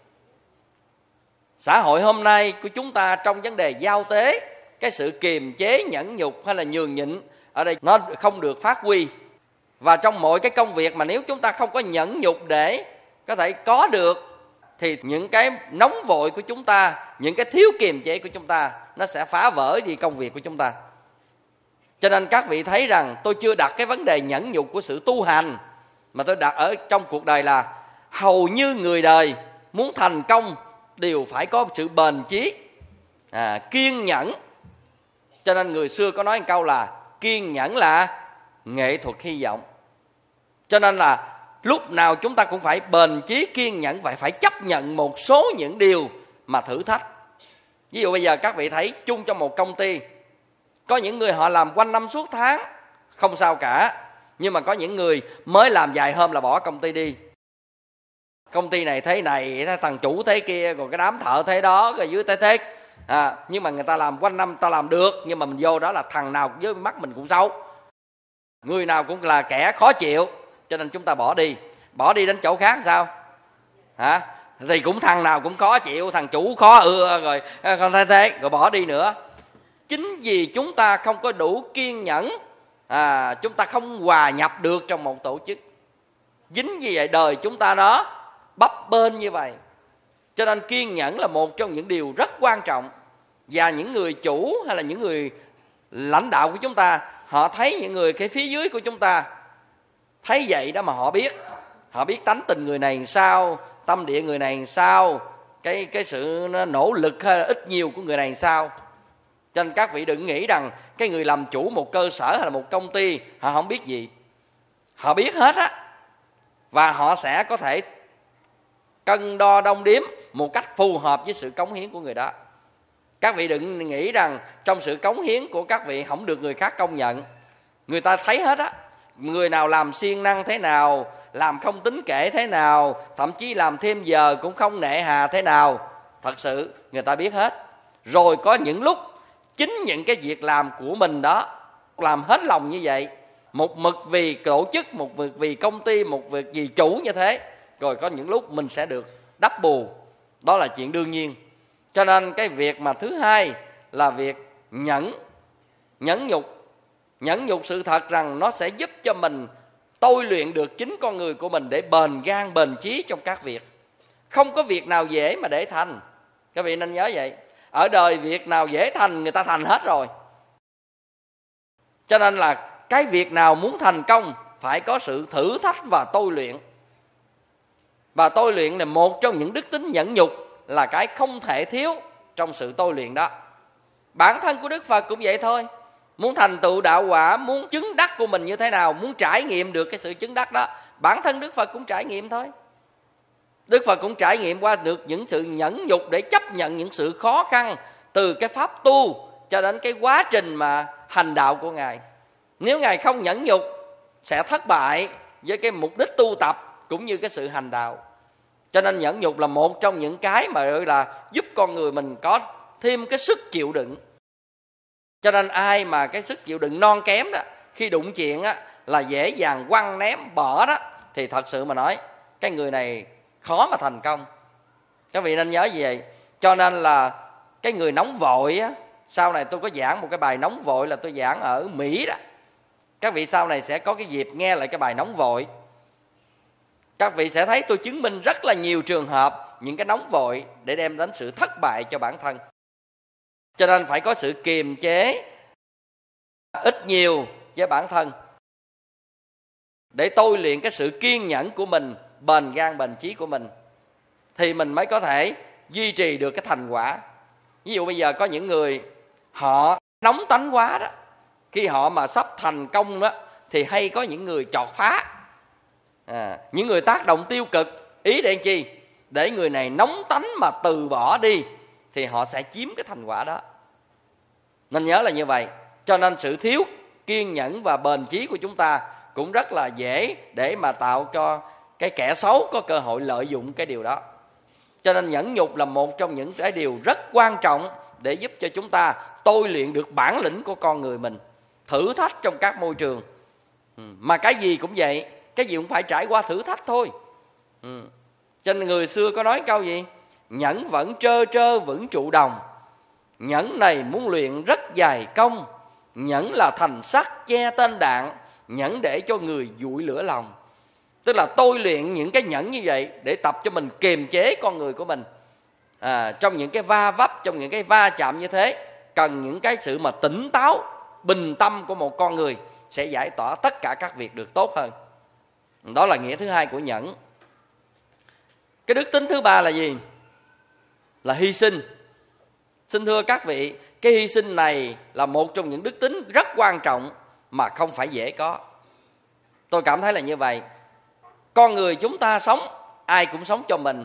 Xã hội hôm nay của chúng ta trong vấn đề giao tế, cái sự kiềm chế, nhẫn nhục hay là nhường nhịn ở đây nó không được phát huy. Và trong mọi cái công việc mà nếu chúng ta không có nhẫn nhục để có thể có được, thì những cái nóng vội của chúng ta, những cái thiếu kiềm chế của chúng ta, nó sẽ phá vỡ đi công việc của chúng ta. Cho nên các vị thấy rằng tôi chưa đặt cái vấn đề nhẫn nhục của sự tu hành, mà tôi đặt ở trong cuộc đời là hầu như người đời muốn thành công đều phải có sự bền chí, à, kiên nhẫn. Cho nên người xưa có nói một câu là kiên nhẫn là nghệ thuật hy vọng. Cho nên là lúc nào chúng ta cũng phải bền chí, kiên nhẫn, và phải chấp nhận một số những điều mà thử thách. Ví dụ bây giờ các vị thấy chung trong một công ty, có những người họ làm quanh năm suốt tháng không sao cả, nhưng mà có những người mới làm vài hôm là bỏ công ty đi. Công ty này thế này, thằng chủ thế kia, còn cái đám thợ thế đó, rồi dưới thế thế. À, nhưng mà người ta làm quanh năm ta làm được, nhưng mà mình vô đó là thằng nào với mắt mình cũng xấu, người nào cũng là kẻ khó chịu, cho nên chúng ta bỏ đi. Bỏ đi đến chỗ khác sao? Hả? Thì cũng thằng nào cũng khó chịu, thằng chủ khó ưa, rồi không thế thế, rồi bỏ đi nữa. Chính vì chúng ta không có đủ kiên nhẫn, à, chúng ta không hòa nhập được trong một tổ chức. Dính vì vậy đời chúng ta nó bấp bênh như vậy. Cho nên kiên nhẫn là một trong những điều rất quan trọng. Và những người chủ hay là những người lãnh đạo của chúng ta, họ thấy những người cái phía dưới của chúng ta, thấy vậy đó mà họ biết. Họ biết tánh tình người này sao, tâm địa người này sao, cái, cái sự nỗ lực hay là ít nhiều của người này sao. Cho nên các vị đừng nghĩ rằng cái người làm chủ một cơ sở hay là một công ty họ không biết gì. họ biết hết á, và họ sẽ có thể cân đo đong đếm một cách phù hợp với sự cống hiến của người đó. Các vị đừng nghĩ rằng trong sự cống hiến của các vị không được người khác công nhận. Người ta thấy hết á. Người nào làm siêng năng thế nào, làm không tính kể thế nào, thậm chí làm thêm giờ cũng không nệ hà thế nào, thật sự người ta biết hết. Rồi có những lúc chính những cái việc làm của mình đó, làm hết lòng như vậy, một mực vì tổ chức, một việc vì công ty, một việc vì chủ như thế, rồi có những lúc mình sẽ được đắp bù. Đó là chuyện đương nhiên. Cho nên cái việc mà thứ hai là việc nhẫn, nhẫn nhục. Nhẫn nhục sự thật rằng nó sẽ giúp cho mình tôi luyện được chính con người của mình để bền gan, bền chí trong các việc. Không có việc nào dễ mà để thành. Các vị nên nhớ vậy. Ở đời việc nào dễ thành người ta thành hết rồi. Cho nên là cái việc nào muốn thành công phải có sự thử thách và tôi luyện. Và tôi luyện là một trong những đức tính nhẫn nhục, là cái không thể thiếu trong sự tôi luyện đó. Bản thân của Đức Phật cũng vậy thôi. Muốn thành tựu đạo quả, muốn chứng đắc của mình như thế nào, muốn trải nghiệm được cái sự chứng đắc đó, bản thân Đức Phật cũng trải nghiệm thôi. Đức Phật cũng trải nghiệm qua được những sự nhẫn nhục để chấp nhận những sự khó khăn, từ cái pháp tu cho đến cái quá trình mà hành đạo của Ngài. Nếu Ngài không nhẫn nhục sẽ thất bại với cái mục đích tu tập cũng như cái sự hành đạo. Cho nên nhẫn nhục là một trong những cái mà là giúp con người mình có thêm cái sức chịu đựng. Cho nên ai mà cái sức chịu đựng non kém đó, khi đụng chuyện á, là dễ dàng quăng ném bỏ đó, thì thật sự mà nói cái người này khó mà thành công. Các vị nên nhớ gì vậy? Cho nên là cái người nóng vội á, sau này tôi có giảng một cái bài nóng vội là tôi giảng ở Mỹ đó. Các vị sau này sẽ có cái dịp nghe lại cái bài nóng vội. Các vị sẽ thấy tôi chứng minh rất là nhiều trường hợp những cái nóng vội để đem đến sự thất bại cho bản thân. Cho nên phải có sự kiềm chế ít nhiều với bản thân để tôi luyện cái sự kiên nhẫn của mình, bền gan bền chí của mình, thì mình mới có thể duy trì được cái thành quả. Ví dụ bây giờ có những người họ nóng tánh quá đó, khi họ mà sắp thành công đó thì hay có những người chọt phá, à, những người tác động tiêu cực. Ý để chi? Để người này nóng tánh mà từ bỏ đi thì họ sẽ chiếm cái thành quả đó. Nên nhớ là như vậy. Cho nên sự thiếu kiên nhẫn và bền chí của chúng ta cũng rất là dễ để mà tạo cho cái kẻ xấu có cơ hội lợi dụng cái điều đó. Cho nên nhẫn nhục là một trong những cái điều rất quan trọng để giúp cho chúng ta tôi luyện được bản lĩnh của con người mình, thử thách trong các môi trường. Mà cái gì cũng vậy, cái gì cũng phải trải qua thử thách thôi. Ừ. Cho nên người xưa có nói câu gì? Nhẫn vẫn trơ trơ vững trụ đồng. Nhẫn này muốn luyện rất dài công. Nhẫn là thành sắt che tên đạn. Nhẫn để cho người dụi lửa lòng. Tức là tôi luyện những cái nhẫn như vậy để tập cho mình kiềm chế con người của mình. à, Trong những cái va vấp, trong những cái va chạm như thế, cần những cái sự mà tỉnh táo, bình tâm của một con người sẽ giải tỏa tất cả các việc được tốt hơn. Đó là nghĩa thứ hai của nhẫn. Cái đức tính thứ ba là gì? Là hy sinh. Xin thưa các vị, cái hy sinh này là một trong những đức tính rất quan trọng mà không phải dễ có. Tôi cảm thấy là như vậy. Con người chúng ta sống, ai cũng sống cho mình.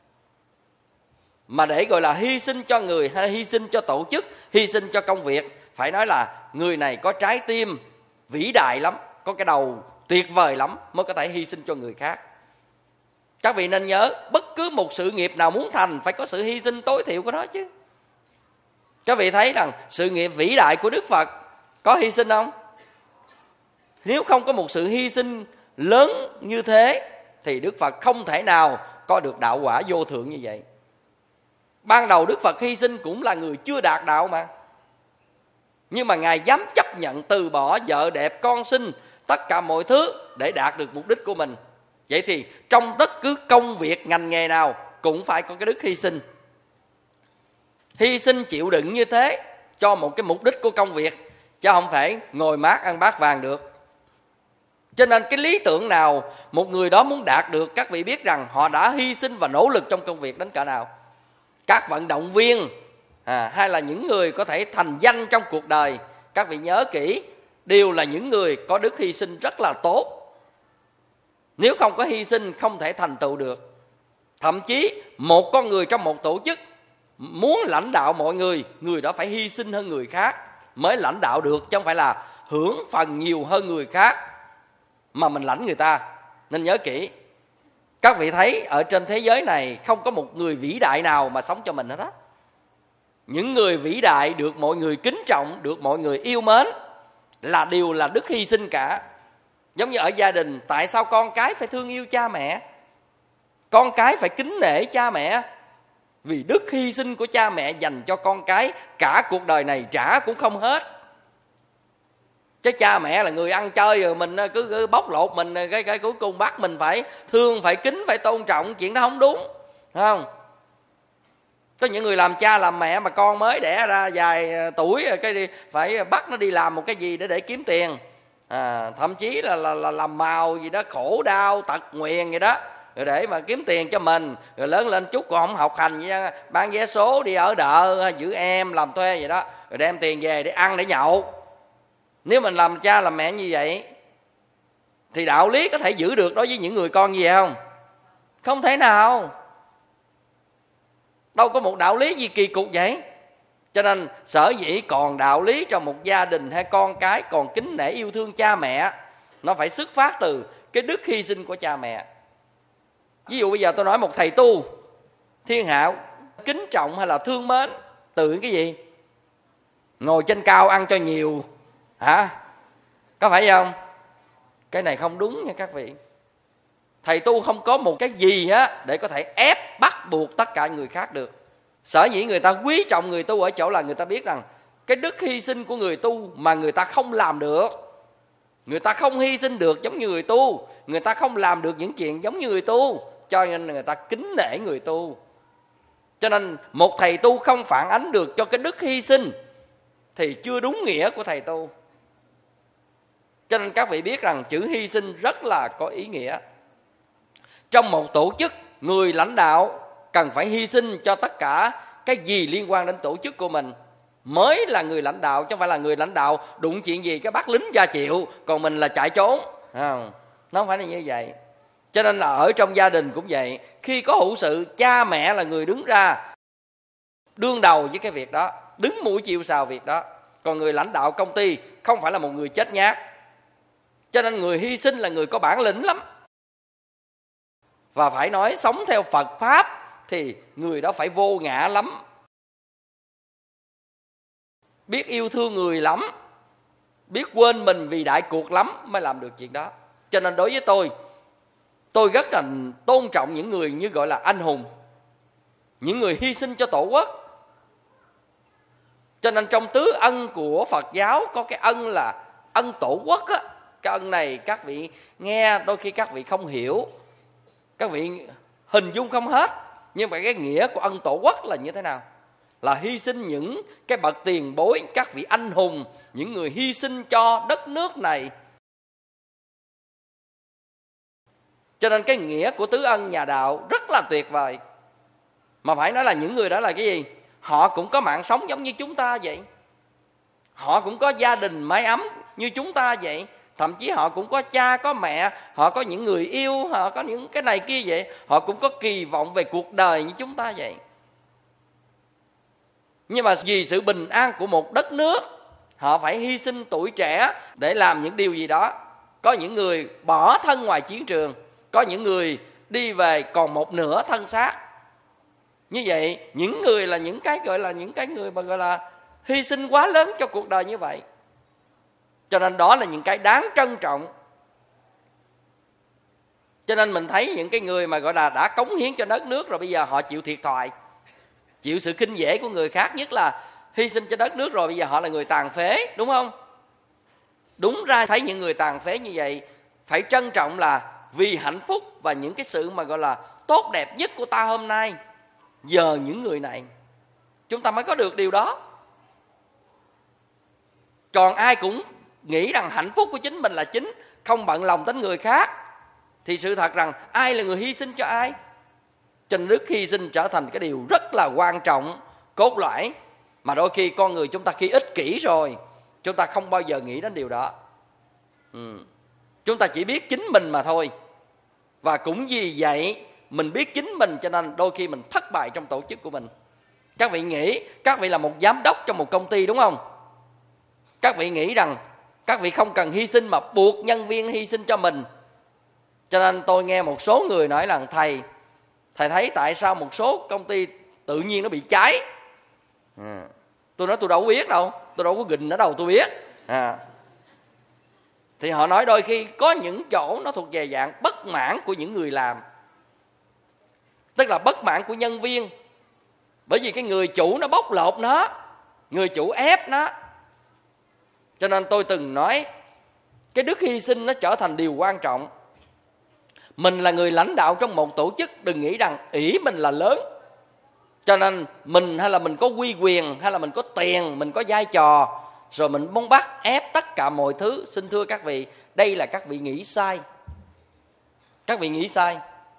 Mà để gọi là hy sinh cho người, hay hy sinh cho tổ chức, hy sinh cho công việc, phải nói là người này có trái tim vĩ đại lắm, có cái đầu tuyệt vời lắm mới có thể hy sinh cho người khác. Các vị nên nhớ, bất cứ một sự nghiệp nào muốn thành phải có sự hy sinh tối thiểu của nó chứ. Các vị thấy rằng sự nghiệp vĩ đại của Đức Phật có hy sinh không? Nếu không có một sự hy sinh lớn như thế thì Đức Phật không thể nào có được đạo quả vô thượng như vậy. Ban đầu Đức Phật hy sinh cũng là người chưa đạt đạo mà. Nhưng mà Ngài dám chấp nhận từ bỏ vợ đẹp, con sinh, tất cả mọi thứ để đạt được mục đích của mình. Vậy thì trong bất cứ công việc, ngành nghề nào cũng phải có cái đức hy sinh. Hy sinh chịu đựng như thế cho một cái mục đích của công việc, chứ không phải ngồi mát ăn bát vàng được. Cho nên cái lý tưởng nào một người đó muốn đạt được, các vị biết rằng họ đã hy sinh và nỗ lực trong công việc đến cỡ nào. Các vận động viên à, hay là những người có thể thành danh trong cuộc đời, các vị nhớ kỹ, đều là những người có đức hy sinh rất là tốt. Nếu không có hy sinh không thể thành tựu được. Thậm chí một con người trong một tổ chức muốn lãnh đạo mọi người, người đó phải hy sinh hơn người khác mới lãnh đạo được, chứ không phải là hưởng phần nhiều hơn người khác mà mình lãnh người ta. Nên nhớ kỹ, các vị thấy ở trên thế giới này không có một người vĩ đại nào mà sống cho mình hết á. Những người vĩ đại được mọi người kính trọng, được mọi người yêu mến là đều là đức hy sinh cả. Giống như ở gia đình, tại sao con cái phải thương yêu cha mẹ? Con cái phải kính nể cha mẹ, vì đức hy sinh của cha mẹ dành cho con cái cả cuộc đời này trả cũng không hết. Chứ cha mẹ là người ăn chơi rồi mình cứ, cứ bóc lột mình, cái, cái cuối cùng bắt mình phải thương, phải kính, phải tôn trọng. Chuyện đó không đúng, phải không? Có những người làm cha làm mẹ mà con mới đẻ ra vài tuổi cái đi phải bắt nó đi làm một cái gì để để kiếm tiền, à, thậm chí là, là, là làm màu gì đó, khổ đau tật nguyền vậy đó, rồi để mà kiếm tiền cho mình. Rồi lớn lên chút còn không học hành gì đó, bán vé số đi ở đợ, giữ em làm thuê vậy đó, rồi đem tiền về để ăn để nhậu. Nếu mình làm cha làm mẹ như vậy thì đạo lý có thể giữ được đối với những người con như vậy không? Không thể nào. Đâu có một đạo lý gì kỳ cục vậy. Cho nên sở dĩ còn đạo lý trong một gia đình hay con cái còn kính nể yêu thương cha mẹ, nó phải xuất phát từ cái đức hy sinh của cha mẹ. Ví dụ bây giờ tôi nói một thầy tu, thiên hạ kính trọng hay là thương mến từ cái gì? Ngồi trên cao ăn cho nhiều hả? Có phải không? Cái này không đúng nha các vị. Thầy tu không có một cái gì á để có thể ép bắt buộc tất cả người khác được. Sở dĩ người ta quý trọng người tu ở chỗ là người ta biết rằng cái đức hy sinh của người tu mà người ta không làm được. Người ta không hy sinh được giống như người tu, người ta không làm được những chuyện giống như người tu, cho nên người ta kính nể người tu. Cho nên một thầy tu không phản ánh được cho cái đức hy sinh thì chưa đúng nghĩa của thầy tu. Cho nên các vị biết rằng chữ hy sinh rất là có ý nghĩa. Trong một tổ chức, người lãnh đạo cần phải hy sinh cho tất cả cái gì liên quan đến tổ chức của mình mới là người lãnh đạo, chứ không phải là người lãnh đạo đụng chuyện gì cái bắt lính ra chịu, còn mình là chạy trốn. Không, nó không phải là như vậy. Cho nên là ở trong gia đình cũng vậy, khi có hữu sự, cha mẹ là người đứng ra đương đầu với cái việc đó, đứng mũi chịu sào việc đó. Còn người lãnh đạo công ty không phải là một người chết nhát. Cho nên người hy sinh là người có bản lĩnh lắm. Và phải nói sống theo Phật Pháp thì người đó phải vô ngã lắm, biết yêu thương người lắm, biết quên mình vì đại cuộc lắm mới làm được chuyện đó. Cho nên đối với tôi, tôi rất là tôn trọng những người như gọi là anh hùng, những người hy sinh cho tổ quốc. Cho nên trong tứ ân của Phật giáo có cái ân là ân tổ quốc á. Cái ân này các vị nghe đôi khi các vị không hiểu, các vị hình dung không hết. Nhưng mà cái nghĩa của ân tổ quốc là như thế nào? Là hy sinh những cái bậc tiền bối, các vị anh hùng, những người hy sinh cho đất nước này. Cho nên cái nghĩa của tứ ân nhà đạo rất là tuyệt vời. Mà phải nói là những người đó là cái gì? Họ cũng có mạng sống giống như chúng ta vậy. Họ cũng có gia đình mái ấm như chúng ta vậy. Thậm chí họ cũng có cha, có mẹ, họ có những người yêu, họ có những cái này kia vậy. Họ cũng có kỳ vọng về cuộc đời như chúng ta vậy. Nhưng mà vì sự bình an của một đất nước, họ phải hy sinh tuổi trẻ để làm những điều gì đó. Có những người bỏ thân ngoài chiến trường, có những người đi về còn một nửa thân xác. Như vậy, những người là những cái gọi là những cái người mà gọi là hy sinh quá lớn cho cuộc đời như vậy. Cho nên đó là những cái đáng trân trọng. Cho nên mình thấy những cái người mà gọi là đã cống hiến cho đất nước rồi bây giờ họ chịu thiệt thòi, chịu sự khinh dễ của người khác, nhất là hy sinh cho đất nước rồi bây giờ họ là người tàn phế, đúng không? Đúng ra thấy những người tàn phế như vậy phải trân trọng là vì hạnh phúc và những cái sự mà gọi là tốt đẹp nhất của ta hôm nay, giờ những người này chúng ta mới có được điều đó. Còn ai cũng nghĩ rằng hạnh phúc của chính mình là chính, không bận lòng đến người khác, thì sự thật rằng ai là người hy sinh cho ai? Cho nên đức hy sinh trở thành cái điều rất là quan trọng, cốt lõi, mà đôi khi con người chúng ta khi ích kỷ rồi, chúng ta không bao giờ nghĩ đến điều đó. ừ. Chúng ta chỉ biết chính mình mà thôi. Và cũng vì vậy mình biết chính mình, cho nên đôi khi mình thất bại trong tổ chức của mình. Các vị nghĩ các vị là một giám đốc trong một công ty, đúng không? Các vị nghĩ rằng các vị không cần hy sinh mà buộc nhân viên hy sinh cho mình. Cho nên tôi nghe một số người nói là thầy Thầy thấy tại sao một số công ty tự nhiên nó bị cháy? à, Tôi nói tôi đâu có biết đâu, tôi đâu có gìn ở đâu tôi biết. à, Thì họ nói đôi khi có những chỗ nó thuộc về dạng bất mãn của những người làm. Tức là bất mãn của nhân viên, bởi vì cái người chủ nó bóc lột nó, người chủ ép nó. Cho nên tôi từng nói cái đức hy sinh nó trở thành điều quan trọng. Mình là người lãnh đạo trong một tổ chức, đừng nghĩ rằng ỷ mình là lớn, cho nên mình hay là mình có uy quyền, hay là mình có tiền, mình có vai trò, rồi mình muốn bắt ép tất cả mọi thứ. Xin thưa các vị, đây là các vị nghĩ sai. Các vị nghĩ sai.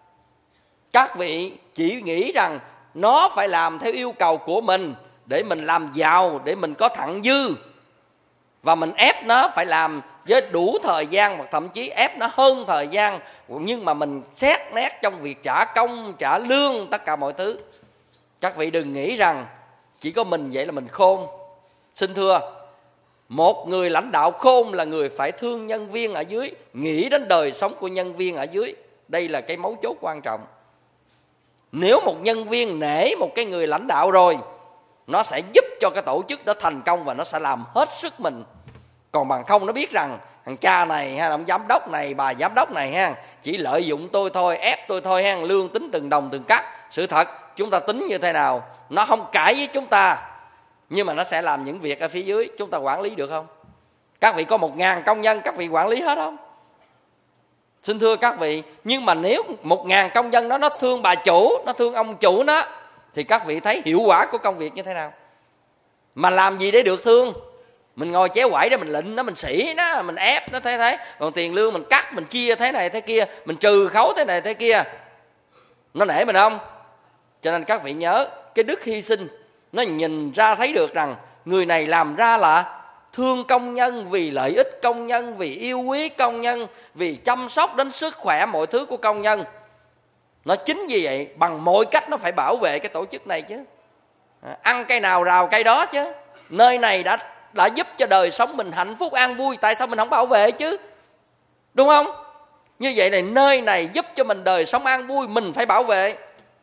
Các vị chỉ nghĩ rằng nó phải làm theo yêu cầu của mình, để mình làm giàu, để mình có thặng dư, và mình ép nó phải làm với đủ thời gian, hoặc thậm chí ép nó hơn thời gian. Nhưng mà mình xét nét trong việc trả công, trả lương, tất cả mọi thứ. Các vị đừng nghĩ rằng chỉ có mình vậy là mình khôn. Xin thưa, một người lãnh đạo khôn là người phải thương nhân viên ở dưới, nghĩ đến đời sống của nhân viên ở dưới. Đây là cái mấu chốt quan trọng. Nếu một nhân viên nể một cái người lãnh đạo rồi, nó sẽ giúp cho cái tổ chức đó thành công, và nó sẽ làm hết sức mình. Còn bằng không nó biết rằng thằng cha này hay là ông giám đốc này, bà giám đốc này ha, chỉ lợi dụng tôi thôi, ép tôi thôi ha, lương tính từng đồng từng cắt. Sự thật chúng ta tính như thế nào, nó không cãi với chúng ta, nhưng mà nó sẽ làm những việc ở phía dưới. Chúng ta quản lý được không? Các vị có một ngàn công nhân, các vị quản lý hết không? Xin thưa các vị, nhưng mà nếu một ngàn công nhân đó nó thương bà chủ, nó thương ông chủ nó, thì các vị thấy hiệu quả của công việc như thế nào? Mà làm gì để được thương? Mình ngồi chéo quẩy để mình lịnh nó, mình sỉ nó, mình ép nó thế thế. Còn tiền lương mình cắt, mình chia thế này thế kia, mình trừ khấu thế này thế kia, nó nể mình không? Cho nên các vị nhớ, cái đức hy sinh nó nhìn ra thấy được rằng người này làm ra là thương công nhân, vì lợi ích công nhân, vì yêu quý công nhân, vì chăm sóc đến sức khỏe mọi thứ của công nhân. Nó chính vì vậy bằng mọi cách nó phải bảo vệ cái tổ chức này chứ. À, ăn cây nào rào cây đó chứ. Nơi này đã đã giúp cho đời sống mình hạnh phúc an vui, tại sao mình không bảo vệ chứ? Đúng không? Như vậy này, nơi này giúp cho mình đời sống an vui, mình phải bảo vệ.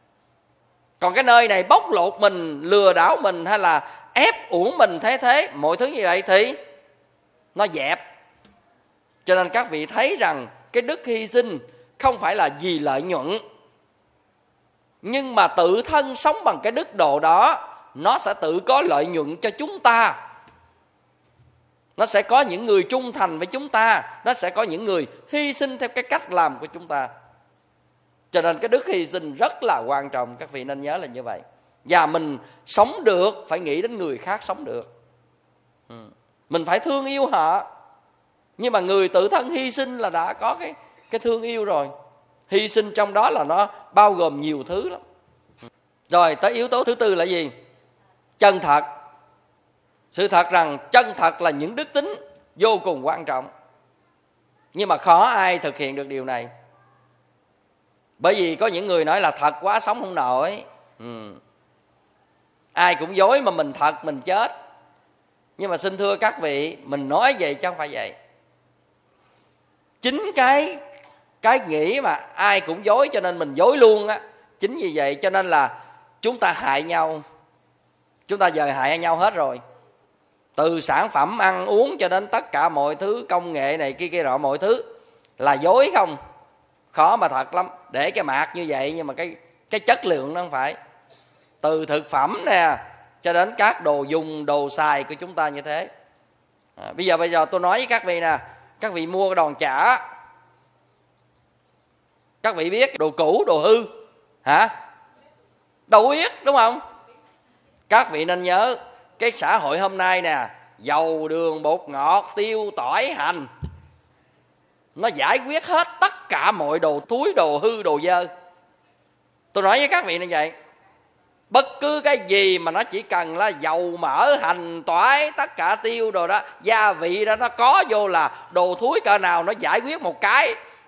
Còn cái nơi này bóc lột mình, lừa đảo mình, hay là ép uổng mình thế thế, mọi thứ như vậy thì nó dẹp. Cho nên các vị thấy rằng cái đức hy sinh không phải là vì lợi nhuận, nhưng mà tự thân sống bằng cái đức độ đó, nó sẽ tự có lợi nhuận cho chúng ta. Nó sẽ có những người trung thành với chúng ta, nó sẽ có những người hy sinh theo cái cách làm của chúng ta. Cho nên cái đức hy sinh rất là quan trọng, các vị nên nhớ là như vậy. Và mình sống được phải nghĩ đến người khác sống được. Mình phải thương yêu họ. Nhưng mà người tự thân hy sinh là đã có cái, cái thương yêu rồi. Hy sinh trong đó là nó bao gồm nhiều thứ lắm. Rồi tới yếu tố thứ tư là gì? Chân thật. Sự thật rằng chân thật là những đức tính vô cùng quan trọng. Nhưng mà khó ai thực hiện được điều này. Bởi vì có những người nói là thật quá sống không nổi. ừ. Ai cũng dối mà mình thật mình chết. Nhưng mà xin thưa các vị, mình nói vậy chứ không phải vậy. Chính cái cái nghĩ mà ai cũng dối cho nên mình dối luôn á. Chính vì vậy cho nên là chúng ta hại nhau. Chúng ta giờ hại nhau hết rồi. Từ sản phẩm ăn uống cho đến tất cả mọi thứ công nghệ này kia kia nọ, mọi thứ là dối không? Khó mà thật lắm. Để cái mạc như vậy nhưng mà cái cái chất lượng nó không phải. Từ thực phẩm nè cho đến các đồ dùng, đồ xài của chúng ta như thế. À, bây giờ bây giờ tôi nói với các vị nè, các vị mua cái đòn chả, các vị biết đồ cũ, đồ hư hả? Đâu biết, đúng không? Các vị nên nhớ cái xã hội hôm nay nè, dầu, đường, bột ngọt, tiêu, tỏi, hành, nó giải quyết hết tất cả mọi đồ thúi, đồ hư, đồ dơ. Tôi nói với các vị như vậy. Bất cứ cái gì mà nó chỉ cần là dầu, mỡ, hành, tỏi, tất cả tiêu đồ đó, gia vị đó, nó có vô là đồ thúi cỡ nào nó giải quyết một cái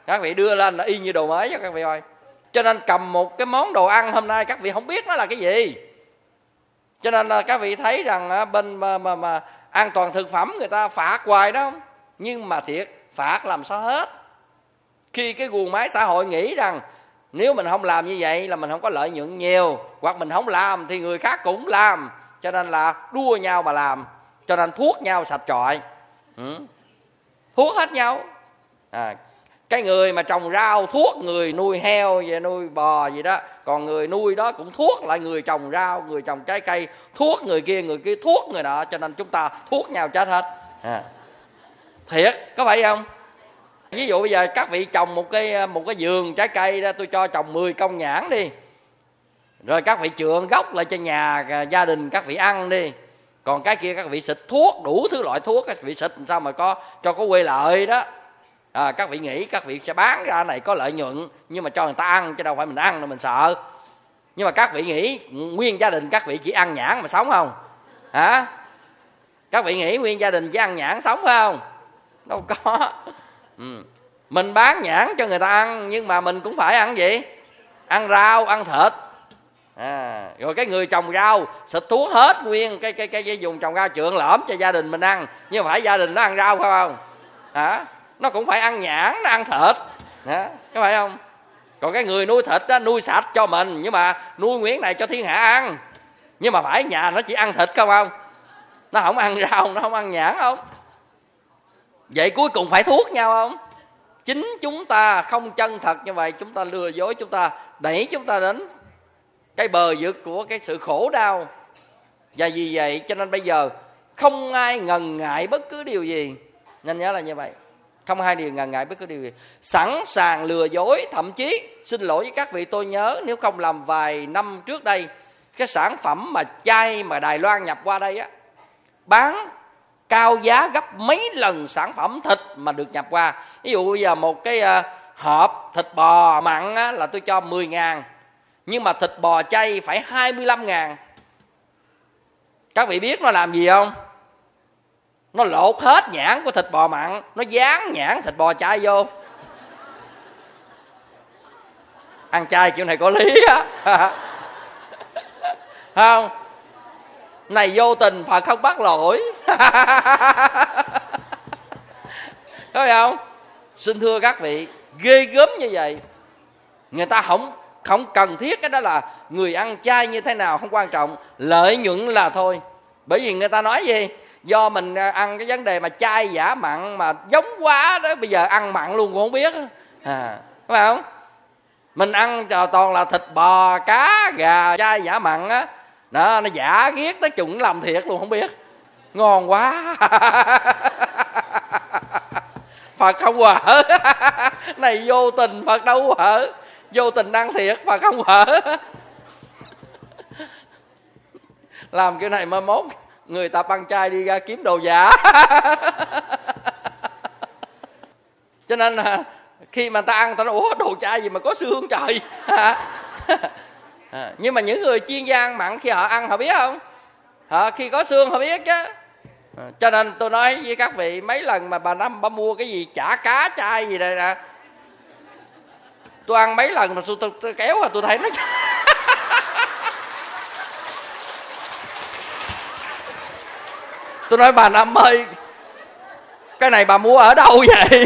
Các vị đưa lên là y như đồ mới cho các vị ơi. Cho nên cầm một cái món đồ ăn hôm nay các vị không biết nó là cái gì. Cho nên là các vị thấy rằng bên mà, mà, mà an toàn thực phẩm người ta phạt hoài đó. Nhưng mà thiệt, phạt làm sao hết. Khi cái guồng máy xã hội nghĩ rằng nếu mình không làm như vậy là mình không có lợi nhuận nhiều, hoặc mình không làm thì người khác cũng làm, cho nên là đua nhau mà làm, cho nên thuốc nhau sạch trọi. ừ. Thuốc hết nhau. à, Cái người mà trồng rau thuốc người nuôi heo và nuôi bò gì đó, còn người nuôi đó cũng thuốc lại người trồng rau, người trồng trái cây thuốc người kia, người kia thuốc người nọ, cho nên chúng ta thuốc nhau chết hết. à. Thiệt, có phải không? Ví dụ bây giờ các vị trồng một cái một cái vườn trái cây đó, tôi cho trồng mười công nhãn đi, rồi các vị chượng gốc lại cho nhà gia đình các vị ăn đi, còn cái kia các vị xịt thuốc, đủ thứ loại thuốc các vị xịt làm sao mà có cho có quê lợi đó. à, Các vị nghĩ các vị sẽ bán ra này có lợi nhuận, nhưng mà cho người ta ăn chứ đâu phải mình ăn đâu mình sợ. Nhưng mà các vị nghĩ nguyên gia đình các vị chỉ ăn nhãn mà sống không? Hả? Các vị nghĩ nguyên gia đình chỉ ăn nhãn sống phải không? Đâu có. ừ. Mình bán nhãn cho người ta ăn, nhưng mà mình cũng phải ăn gì? Ăn rau, ăn thịt. à, Rồi cái người trồng rau xịt thuốc hết nguyên cái cái cái, cái vùng trồng rau trượng lõm cho gia đình mình ăn, nhưng mà phải gia đình nó ăn rau phải không? Hả? Nó cũng phải ăn nhãn, nó ăn thịt. Hả? Có phải không? Còn cái người nuôi thịt đó, nuôi sạch cho mình, nhưng mà nuôi nguyên này cho thiên hạ ăn, nhưng mà phải nhà nó chỉ ăn thịt không không? Nó không ăn rau, nó không ăn nhãn không? Vậy cuối cùng phải thuốc nhau không? Chính chúng ta không chân thật như vậy, chúng ta lừa dối, chúng ta đẩy chúng ta đến cái bờ vực của cái sự khổ đau. Và vì vậy cho nên bây giờ không ai ngần ngại bất cứ điều gì. Nên nhớ là như vậy. Không ai điều ngần ngại bất cứ điều gì, sẵn sàng lừa dối. Thậm chí xin lỗi với các vị, tôi nhớ nếu không làm vài năm trước đây, cái sản phẩm mà chay mà Đài Loan nhập qua đây á, bán cao giá gấp mấy lần sản phẩm thịt mà được nhập qua. Ví dụ bây giờ một cái uh, hộp thịt bò mặn á, là tôi cho mười ngàn, nhưng mà thịt bò chay phải hai mươi lăm ngàn. Các vị biết nó làm gì không? Nó lột hết nhãn của thịt bò mặn, nó dán nhãn thịt bò chay vô. Ăn chay kiểu này có lý á. Không? Này vô tình Phật không bắt lỗi. Có phải không? Xin thưa các vị, ghê gớm như vậy. Người ta không không cần thiết cái đó là người ăn chay như thế nào không quan trọng, lợi nhuận là thôi. Bởi vì người ta nói gì? Do mình ăn cái vấn đề mà chay giả mặn mà giống quá đó, bây giờ ăn mặn luôn cũng không biết. À, có phải không? Mình ăn toàn là thịt bò, cá, gà chay giả mặn á, đó, nó giả ghét tới chừng làm thiệt luôn không biết. Ngon quá. Phật không quở. Này vô tình Phật đâu quở. Vô tình ăn thiệt Phật không quở. Làm cái này mai mốt người ta ăn chay đi ra kiếm đồ giả. Cho nên là khi mà ta ăn ta nói ủa đồ chay gì mà có xương trời. À, nhưng mà những người chuyên gia ăn mặn khi họ ăn họ biết không? Họ khi có xương họ biết chứ. À, cho nên tôi nói với các vị, mấy lần mà bà Năm bà mua cái gì chả cá chay gì đây nè, tôi ăn mấy lần mà tôi, tôi, tôi kéo và tôi thấy nó tôi nói bà Năm ơi, cái này bà mua ở đâu vậy?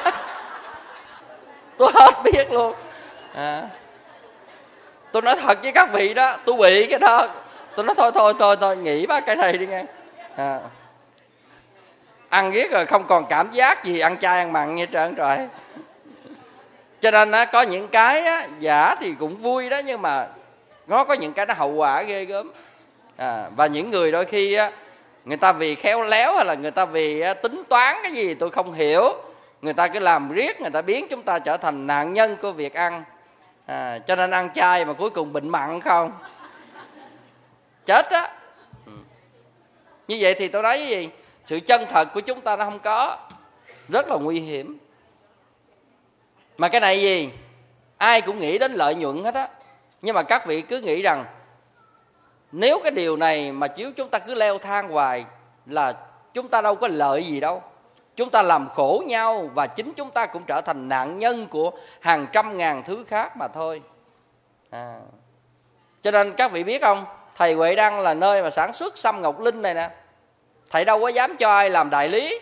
Tôi hết biết luôn. À, tôi nói thật với các vị đó, tôi bị cái đó. Tôi nói thôi thôi thôi thôi nghỉ bác cái này đi nghe. À, ăn riết rồi không còn cảm giác gì ăn chay ăn mặn như trơn rồi. Cho nên á, có những cái á, giả thì cũng vui đó, nhưng mà nó có những cái nó hậu quả ghê gớm. À, và những người đôi khi á, người ta vì khéo léo hay là người ta vì á, tính toán cái gì tôi không hiểu, người ta cứ làm riết, người ta biến chúng ta trở thành nạn nhân của việc ăn. À, cho nên ăn chay mà cuối cùng bệnh mặn không, chết á. Như vậy thì tôi nói cái gì? Sự chân thật của chúng ta nó không có, rất là nguy hiểm. Mà cái này gì? Ai cũng nghĩ đến lợi nhuận hết á. Nhưng mà các vị cứ nghĩ rằng nếu cái điều này mà chiếu chúng ta cứ leo thang hoài là chúng ta đâu có lợi gì đâu. chúng ta làm khổ nhau, và chính chúng ta cũng trở thành nạn nhân của hàng trăm ngàn thứ khác mà thôi. À. Cho nên các vị biết không, thầy Huệ Đăng là nơi mà sản xuất sâm ngọc linh này nè, thầy đâu có dám cho ai làm đại lý.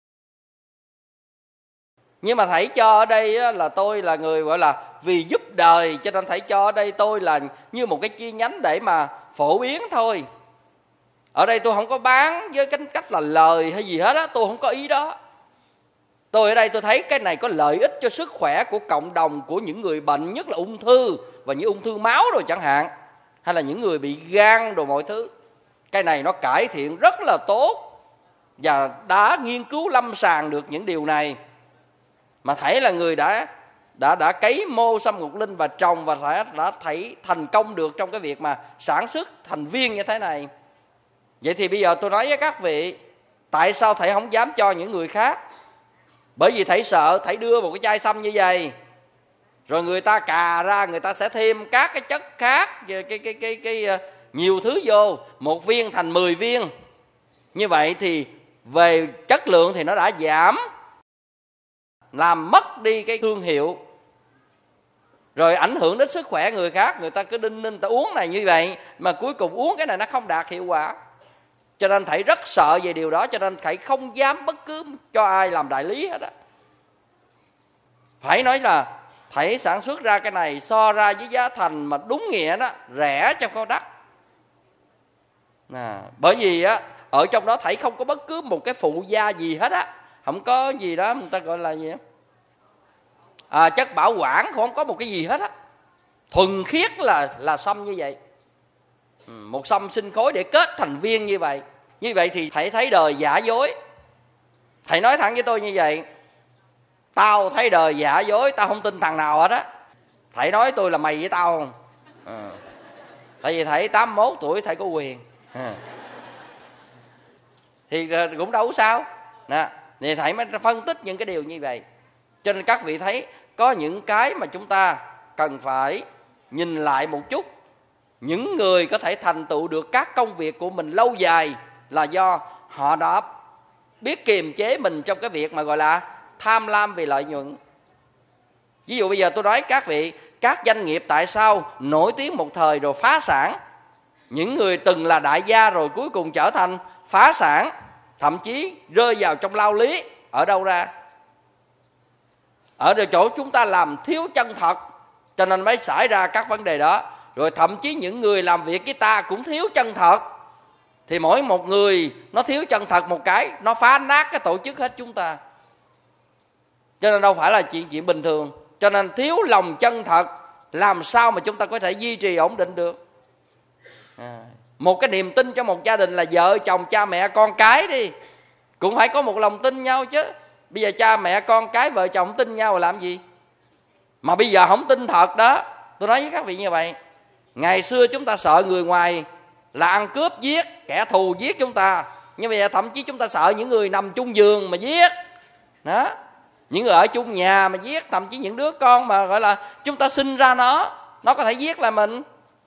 Nhưng mà thầy cho ở đây là tôi là người gọi là vì giúp đời, cho nên thầy cho ở đây tôi là như một cái chi nhánh để mà phổ biến thôi. Ở đây tôi không có bán với cái cách là lời hay gì hết á, tôi không có ý đó. Tôi ở đây tôi thấy cái này có lợi ích cho sức khỏe của cộng đồng, của những người bệnh, nhất là ung thư và những ung thư máu rồi chẳng hạn, hay là những người bị gan rồi mọi thứ. Cái này nó cải thiện rất là tốt, và đã nghiên cứu lâm sàng được những điều này. Mà thầy là người đã đã đã cấy mô sâm ngọc linh và trồng, và đã đã thấy thành công được trong cái việc mà sản xuất thành viên như thế này. Vậy thì bây giờ tôi nói với các vị, tại sao thầy không dám cho những người khác? Bởi vì thầy sợ thầy đưa một cái chai sâm như vậy, rồi người ta cà ra, người ta sẽ thêm các cái chất khác, cái cái cái cái, cái nhiều thứ vô, một viên thành mười viên. Như vậy thì về chất lượng thì nó đã giảm, làm mất đi cái thương hiệu, rồi ảnh hưởng đến sức khỏe người khác. Người ta cứ đinh ninh ta uống này như vậy, mà cuối cùng uống cái này nó không đạt hiệu quả. Cho nên thầy rất sợ về điều đó, cho nên thầy không dám bất cứ cho ai làm đại lý hết á. Phải nói là thầy sản xuất ra cái này so ra với giá thành mà đúng nghĩa đó, rẻ cho con đắt. À, bởi vì á, ở trong đó thầy không có bất cứ một cái phụ gia gì hết á. Không có gì đó người ta gọi là gì á, à, chất bảo quản, không có một cái gì hết á. Thuần khiết là là sâm như vậy. Một sâm sinh khối để kết thành viên như vậy. Như vậy thì thầy thấy đời giả dối. Thầy nói thẳng với tôi như vậy, tao thấy đời giả dối, tao không tin thằng nào hết á. Thầy nói tôi là mày với tao không? À. Tại vì thầy tám mươi mốt tuổi, thầy có quyền. À. Thì cũng đâu có sao. Nè, thì thầy mới phân tích những cái điều như vậy. Cho nên các vị thấy có những cái mà chúng ta cần phải nhìn lại một chút. Những người có thể thành tựu được các công việc của mình lâu dài là do họ đã biết kiềm chế mình trong cái việc mà gọi là tham lam vì lợi nhuận. Ví dụ bây giờ tôi nói các vị, các doanh nghiệp tại sao nổi tiếng một thời rồi phá sản? Những người từng là đại gia rồi cuối cùng trở thành phá sản, thậm chí rơi vào trong lao lý. Ở đâu ra? Ở chỗ chúng ta làm thiếu chân thật, cho nên mới xảy ra các vấn đề đó. Rồi thậm chí những người làm việc với ta cũng thiếu chân thật, thì mỗi một người nó thiếu chân thật một cái, nó phá nát cái tổ chức hết chúng ta. Cho nên đâu phải là chuyện chuyện bình thường. Cho nên thiếu lòng chân thật, làm sao mà chúng ta có thể duy trì ổn định được? À, một cái niềm tin trong một gia đình là vợ chồng, cha mẹ, con cái đi, cũng phải có một lòng tin nhau chứ. Bây giờ cha mẹ, con cái, vợ chồng tin nhau là làm gì? Mà bây giờ không tin thật đó. Tôi nói với các vị như vậy. Ngày xưa chúng ta sợ người ngoài là ăn cướp giết, kẻ thù giết chúng ta. Nhưng bây giờ thậm chí chúng ta sợ những người nằm chung giường mà giết đó, những người ở chung nhà mà giết. Thậm chí những đứa con mà gọi là chúng ta sinh ra nó, nó có thể giết là mình.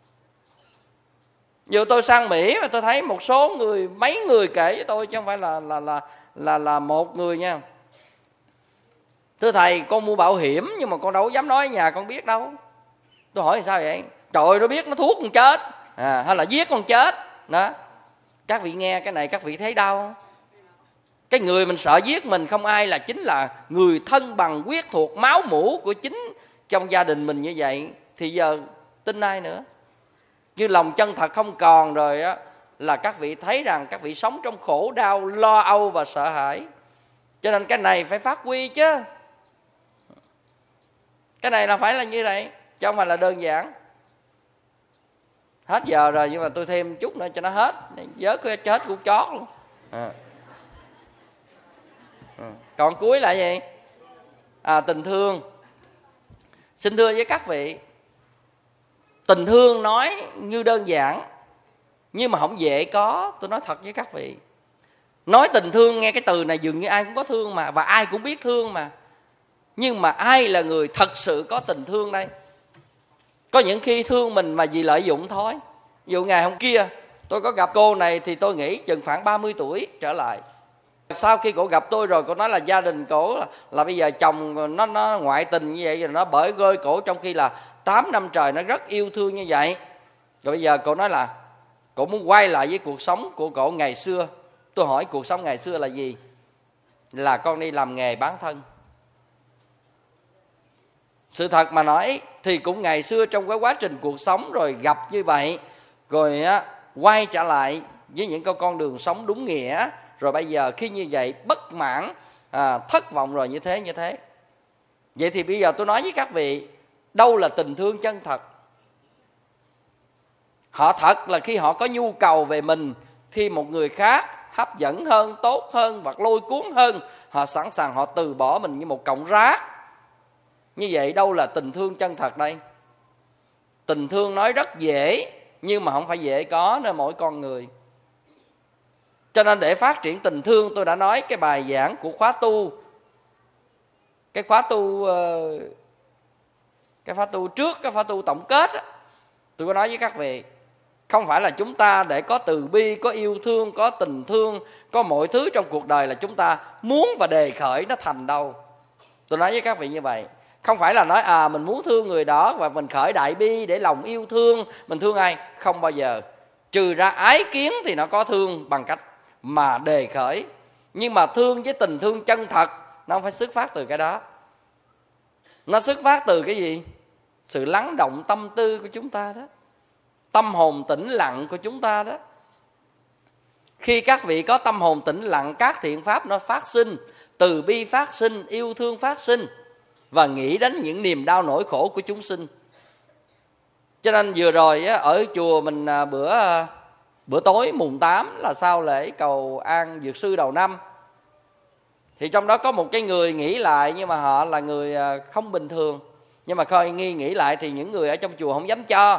Dù tôi sang Mỹ mà tôi thấy một số người, mấy người kể với tôi chứ không phải là là là là, là một người nha. Thưa thầy, con mua bảo hiểm nhưng mà con đâu dám nói ở nhà con biết đâu. Tôi hỏi sao vậy? Trời ơi, nó biết nó thuốc con chết, à, hay là giết con chết đó. Các vị nghe cái này các vị thấy đau không? Cái người mình sợ giết mình không ai là chính là người thân bằng huyết thuộc máu mủ của chính trong gia đình mình như vậy. Thì giờ tin ai nữa? Như lòng chân thật không còn rồi á, là các vị thấy rằng các vị sống trong khổ đau, lo âu và sợ hãi. Cho nên cái này phải phát huy chứ. Cái này là phải là như vậy, chứ không phải là đơn giản. Hết giờ rồi nhưng mà tôi thêm chút nữa cho nó hết. Vớ cái chết cũng chót luôn. À. À. Còn cuối là gì? À, tình thương. Xin thưa với các vị, tình thương nói như đơn giản nhưng mà không dễ có. Tôi nói thật với các vị, nói tình thương nghe cái từ này dường như ai cũng có thương mà, và ai cũng biết thương mà. Nhưng mà ai là người thật sự có tình thương đây? Có những khi thương mình mà vì lợi dụng thôi. Ví dụ ngày hôm kia tôi có gặp cô này thì tôi nghĩ chừng khoảng ba mươi tuổi trở lại. Sau khi cổ gặp tôi rồi, cổ nói là gia đình cổ là, là bây giờ chồng nó nó ngoại tình như vậy, rồi nó bỡi rơi cổ, trong khi là tám năm trời nó rất yêu thương như vậy. Rồi bây giờ cổ nói là cổ muốn quay lại với cuộc sống của cổ ngày xưa. Tôi hỏi cuộc sống ngày xưa là gì? Là con đi làm nghề bán thân. Sự thật mà nói thì cũng ngày xưa trong cái quá trình cuộc sống rồi gặp như vậy, rồi á, quay trở lại với những con con đường sống đúng nghĩa. Rồi bây giờ khi như vậy bất mãn, à, thất vọng rồi như thế như thế. Vậy thì bây giờ tôi nói với các vị, đâu là tình thương chân thật? Họ thật là khi họ có nhu cầu về mình, khi một người khác hấp dẫn hơn, tốt hơn và lôi cuốn hơn, họ sẵn sàng họ từ bỏ mình như một cọng rác. Như vậy đâu là tình thương chân thật đây? Tình thương nói rất dễ, nhưng mà không phải dễ có nơi mỗi con người. Cho nên để phát triển tình thương, tôi đã nói cái bài giảng của khóa tu, cái khóa tu cái khóa tu trước, cái khóa tu tổng kết á, tôi có nói với các vị, không phải là chúng ta để có từ bi, có yêu thương, có tình thương, có mọi thứ trong cuộc đời là chúng ta muốn và đề khởi nó thành đâu. Tôi nói với các vị như vậy. Không phải là nói à mình muốn thương người đó và mình khởi đại bi để lòng yêu thương, mình thương ai. Không bao giờ. Trừ ra ái kiến thì nó có thương bằng cách mà đề khởi. Nhưng mà thương với tình thương chân thật, nó không phải xuất phát từ cái đó. Nó xuất phát từ cái gì? Sự lắng động tâm tư của chúng ta đó, tâm hồn tĩnh lặng của chúng ta đó. Khi các vị có tâm hồn tĩnh lặng, các thiện pháp nó phát sinh, từ bi phát sinh, yêu thương phát sinh, và nghĩ đến những niềm đau nỗi khổ của chúng sinh. Cho nên vừa rồi ở chùa mình bữa bữa tối mùng tám là sau lễ cầu an dược sư đầu năm, thì trong đó có một cái người nghĩ lại, nhưng mà họ là người không bình thường. Nhưng mà coi nghi nghĩ lại thì những người ở trong chùa không dám cho,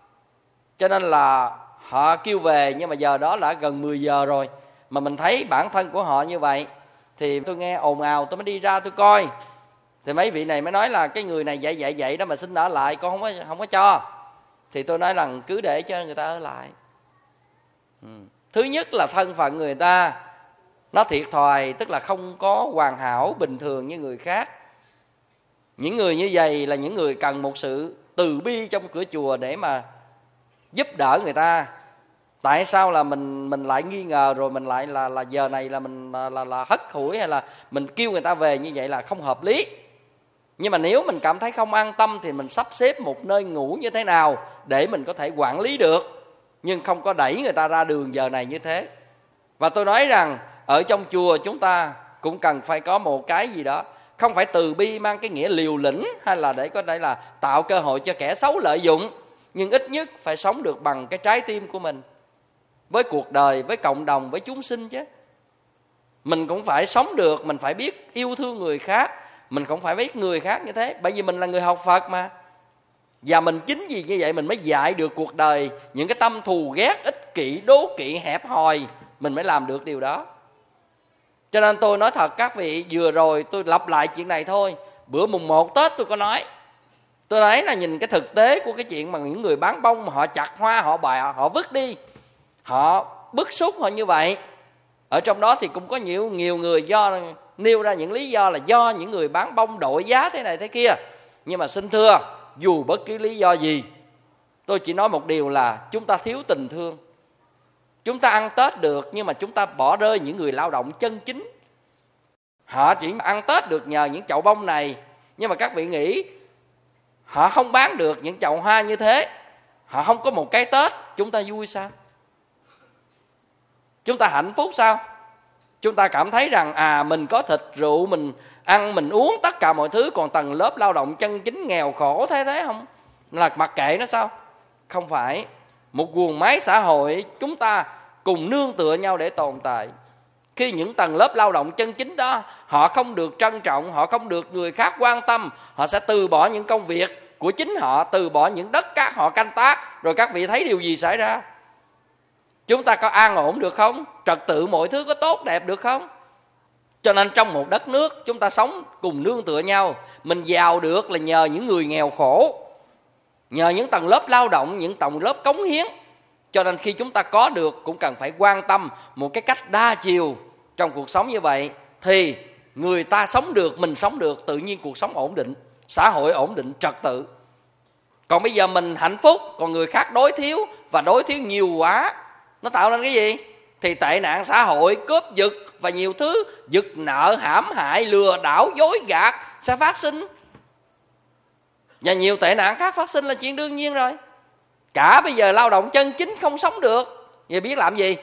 cho nên là họ kêu về. Nhưng mà giờ đó đã gần mười giờ rồi, mà mình thấy bản thân của họ như vậy, thì tôi nghe ồn ào tôi mới đi ra tôi coi. Thì mấy vị này mới nói là cái người này vậy vậy vậy đó mà xin ở lại, con không có, không có cho. Thì tôi nói rằng cứ để cho người ta ở lại. ừ. Thứ nhất là thân phận người ta nó thiệt thòi, tức là không có hoàn hảo bình thường như người khác. Những người như vậy là những người cần một sự từ bi trong cửa chùa để mà giúp đỡ người ta. Tại sao là mình mình lại nghi ngờ, rồi mình lại là là giờ này là mình là, là, là hất hủi, hay là mình kêu người ta về như vậy là không hợp lý. Nhưng mà nếu mình cảm thấy không an tâm thì mình sắp xếp một nơi ngủ như thế nào để mình có thể quản lý được, nhưng không có đẩy người ta ra đường giờ này như thế. Và tôi nói rằng ở trong chùa chúng ta cũng cần phải có một cái gì đó, không phải từ bi mang cái nghĩa liều lĩnh, hay là để có thể là tạo cơ hội cho kẻ xấu lợi dụng, nhưng ít nhất phải sống được bằng cái trái tim của mình, với cuộc đời, với cộng đồng, với chúng sinh chứ. Mình cũng phải sống được, mình phải biết yêu thương người khác, mình cũng phải biết người khác như thế. Bởi vì mình là người học Phật mà. Và mình chính vì như vậy mình mới dạy được cuộc đời những cái tâm thù ghét, ích kỷ, đố kỵ, hẹp hòi, mình mới làm được điều đó. Cho nên tôi nói thật các vị, vừa rồi tôi lặp lại chuyện này thôi. Bữa mùng một Tết tôi có nói, tôi nói là nhìn cái thực tế của cái chuyện mà những người bán bông mà họ chặt hoa, họ bày, họ vứt đi, họ bức xúc họ như vậy. Ở trong đó thì cũng có nhiều nhiều người do nêu ra những lý do là do những người bán bông đội giá thế này thế kia. Nhưng mà xin thưa, dù bất cứ lý do gì, tôi chỉ nói một điều là chúng ta thiếu tình thương. Chúng ta ăn Tết được, nhưng mà chúng ta bỏ rơi những người lao động chân chính. Họ chỉ ăn Tết được nhờ những chậu bông này. Nhưng mà các vị nghĩ, họ không bán được những chậu hoa như thế, họ không có một cái Tết, chúng ta vui sao? Chúng ta hạnh phúc sao? Chúng ta cảm thấy rằng à mình có thịt rượu, mình ăn, mình uống tất cả mọi thứ, còn tầng lớp lao động chân chính nghèo khổ thế thế không? Là mặc kệ nó sao? Không phải. Một guồng máy xã hội chúng ta cùng nương tựa nhau để tồn tại. Khi những tầng lớp lao động chân chính đó họ không được trân trọng, họ không được người khác quan tâm, họ sẽ từ bỏ những công việc của chính họ, từ bỏ những đất cát họ canh tác. Rồi các vị thấy điều gì xảy ra? Chúng ta có an ổn được không? Trật tự mọi thứ có tốt đẹp được không? Cho nên trong một đất nước chúng ta sống cùng nương tựa nhau. Mình giàu được là nhờ những người nghèo khổ, nhờ những tầng lớp lao động, những tầng lớp cống hiến. Cho nên khi chúng ta có được cũng cần phải quan tâm một cái cách đa chiều trong cuộc sống như vậy thì người ta sống được, mình sống được, tự nhiên cuộc sống ổn định, xã hội ổn định, trật tự. Còn bây giờ mình hạnh phúc, còn người khác đối thiếu, và đối thiếu nhiều quá, nó tạo nên cái gì? Thì tệ nạn xã hội, cướp giật và nhiều thứ, giật nợ, hãm hại, lừa đảo, dối gạt sẽ phát sinh. Và nhiều tệ nạn khác phát sinh là chuyện đương nhiên rồi. Cả bây giờ lao động chân chính không sống được, vậy biết làm gì?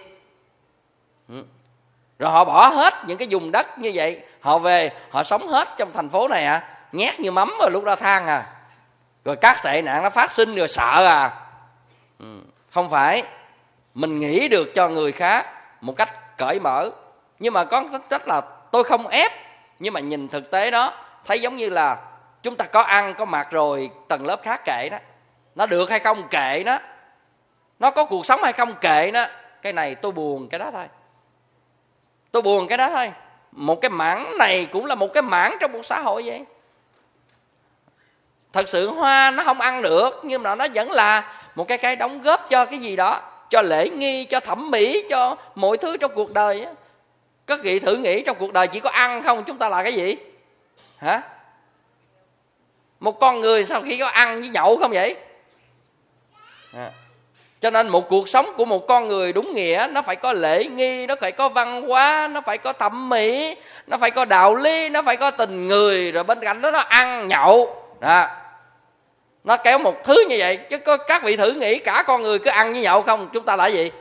Rồi họ bỏ hết những cái vùng đất như vậy, họ về, họ sống hết trong thành phố này à, nhét như mắm rồi lúc ra than à. Rồi các tệ nạn nó phát sinh rồi sợ à. Không phải. Mình nghĩ được cho người khác một cách cởi mở. Nhưng mà có tính chất là tôi không ép. Nhưng mà nhìn thực tế đó, thấy giống như là chúng ta có ăn, có mặc rồi, tầng lớp khác kệ đó. Nó được hay không kệ nó. Nó có cuộc sống hay không kệ nó. Cái này tôi buồn cái đó thôi. Tôi buồn cái đó thôi. Một cái mảng này cũng là một cái mảng trong một xã hội vậy. Thật sự hoa nó không ăn được, nhưng mà nó vẫn là một cái cái đóng góp cho cái gì đó, cho lễ nghi, cho thẩm mỹ, cho mọi thứ trong cuộc đời. Các vị thử nghĩ trong cuộc đời chỉ có ăn không, chúng ta là cái gì? Hả? Một con người sau khi có ăn với nhậu không vậy? À. Cho nên một cuộc sống của một con người đúng nghĩa, nó phải có lễ nghi, nó phải có văn hóa, nó phải có thẩm mỹ, nó phải có đạo lý, nó phải có tình người, rồi bên cạnh đó nó ăn nhậu. Đó. Nó kéo một thứ như vậy. Chứ có các vị thử nghĩ cả con người cứ ăn với nhậu không, chúng ta là gì?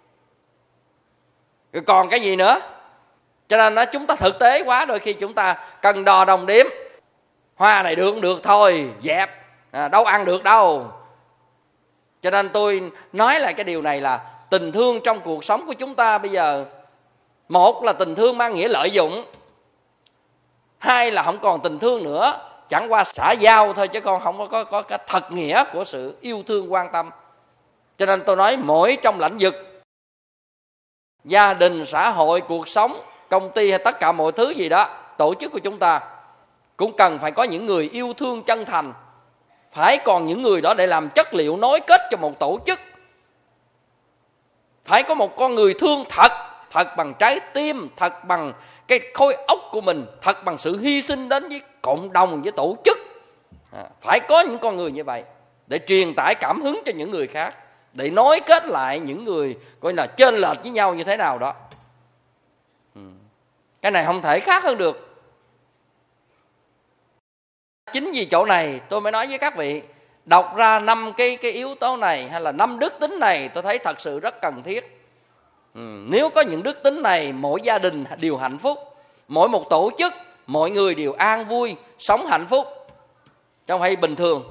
Rồi còn cái gì nữa? Cho nên đó, chúng ta thực tế quá, đôi khi chúng ta cần đo đồng đếm. Hoa này được không được thôi, dẹp, à, đâu ăn được đâu. Cho nên tôi nói lại cái điều này là tình thương trong cuộc sống của chúng ta bây giờ, một là tình thương mang nghĩa lợi dụng, hai là không còn tình thương nữa, chẳng qua xã giao thôi, chứ còn không có, có, có cái thật nghĩa của sự yêu thương quan tâm. Cho nên tôi nói mỗi trong lĩnh vực gia đình, xã hội, cuộc sống, công ty hay tất cả mọi thứ gì đó, tổ chức của chúng ta cũng cần phải có những người yêu thương chân thành. Phải còn những người đó để làm chất liệu nối kết cho một tổ chức. Phải có một con người thương thật, thật bằng trái tim, thật bằng cái khối óc của mình, thật bằng sự hy sinh đến với cộng đồng, với tổ chức. À, phải có những con người như vậy để truyền tải cảm hứng cho những người khác, để nối kết lại những người coi là chênh lệch với nhau như thế nào đó. Ừ. Cái này không thể khác hơn được. Chính vì chỗ này tôi mới nói với các vị, đọc ra năm cái, cái yếu tố này hay là năm đức tính này, tôi thấy thật sự rất cần thiết. Ừ, nếu có những đức tính này, mỗi gia đình đều hạnh phúc, mỗi một tổ chức, mọi người đều an vui, sống hạnh phúc. Chứ không phải bình thường.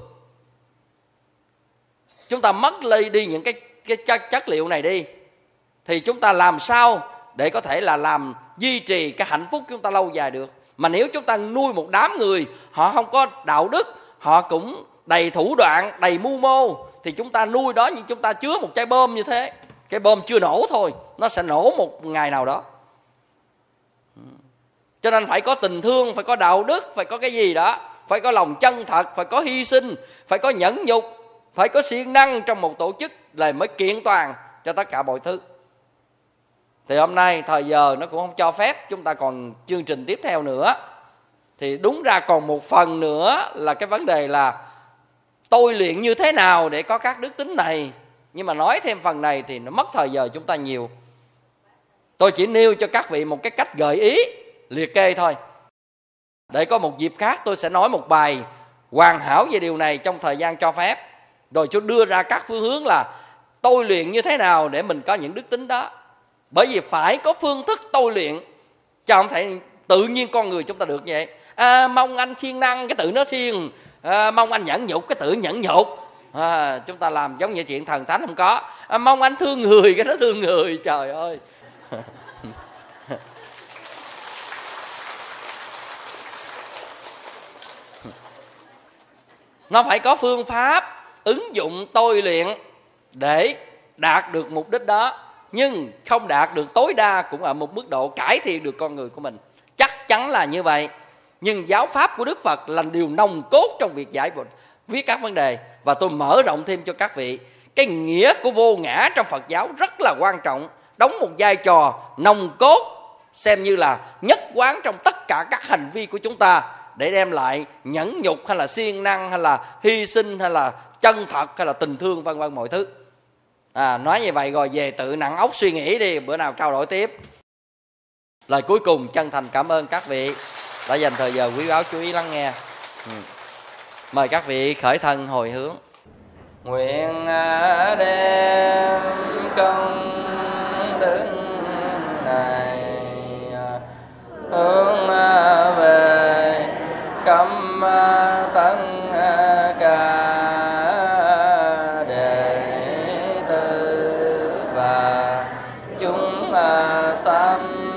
Chúng ta mất đi những cái, cái chất, chất liệu này đi, thì chúng ta làm sao để có thể là làm duy trì cái hạnh phúc chúng ta lâu dài được. Mà nếu chúng ta nuôi một đám người, họ không có đạo đức, họ cũng đầy thủ đoạn, đầy mưu mô, thì chúng ta nuôi đó như chúng ta chứa một trái bom như thế. Cái bom chưa nổ thôi, nó sẽ nổ một ngày nào đó. Cho nên phải có tình thương, phải có đạo đức, phải có cái gì đó, phải có lòng chân thật, phải có hy sinh, phải có nhẫn nhục, phải có siêng năng trong một tổ chức là mới kiện toàn cho tất cả mọi thứ. Thì hôm nay thời giờ nó cũng không cho phép chúng ta còn chương trình tiếp theo nữa. Thì đúng ra còn một phần nữa là cái vấn đề là tôi luyện như thế nào để có các đức tính này. Nhưng mà nói thêm phần này thì nó mất thời giờ chúng ta nhiều. Tôi chỉ nêu cho các vị một cái cách gợi ý, liệt kê thôi. Để có một dịp khác tôi sẽ nói một bài hoàn hảo về điều này trong thời gian cho phép. Rồi tôi đưa ra các phương hướng là tôi luyện như thế nào để mình có những đức tính đó. Bởi vì phải có phương thức tôi luyện, chứ không thể tự nhiên con người chúng ta được như vậy. À, mong anh siêng năng, cái tự nó siêng. À, mong anh nhẫn nhục, cái tự nhẫn nhục. À, chúng ta làm giống như chuyện thần thánh không có. À, mong anh thương người, cái đó thương người. Trời ơi. Nó phải có phương pháp ứng dụng tôi luyện để đạt được mục đích đó. Nhưng không đạt được tối đa cũng ở một mức độ cải thiện được con người của mình. Chắc chắn là như vậy. Nhưng giáo pháp của Đức Phật là điều nòng cốt trong việc giải viết các vấn đề. Và tôi mở rộng thêm cho các vị, cái nghĩa của vô ngã trong Phật giáo rất là quan trọng, đóng một vai trò nòng cốt xem như là nhất quán trong tất cả các hành vi của chúng ta, để đem lại nhẫn nhục hay là siêng năng hay là hy sinh hay là chân thật hay là tình thương vân vân mọi thứ. À, nói như vậy rồi về tự nặng óc suy nghĩ đi, bữa nào trao đổi tiếp. Lời cuối cùng chân thành cảm ơn các vị đã dành thời giờ quý báu chú ý lắng nghe. Ừ. Mời các vị khởi thân hồi hướng. Nguyện đem công đức này hướng về khắp tất cả đệ tử và chúng sanh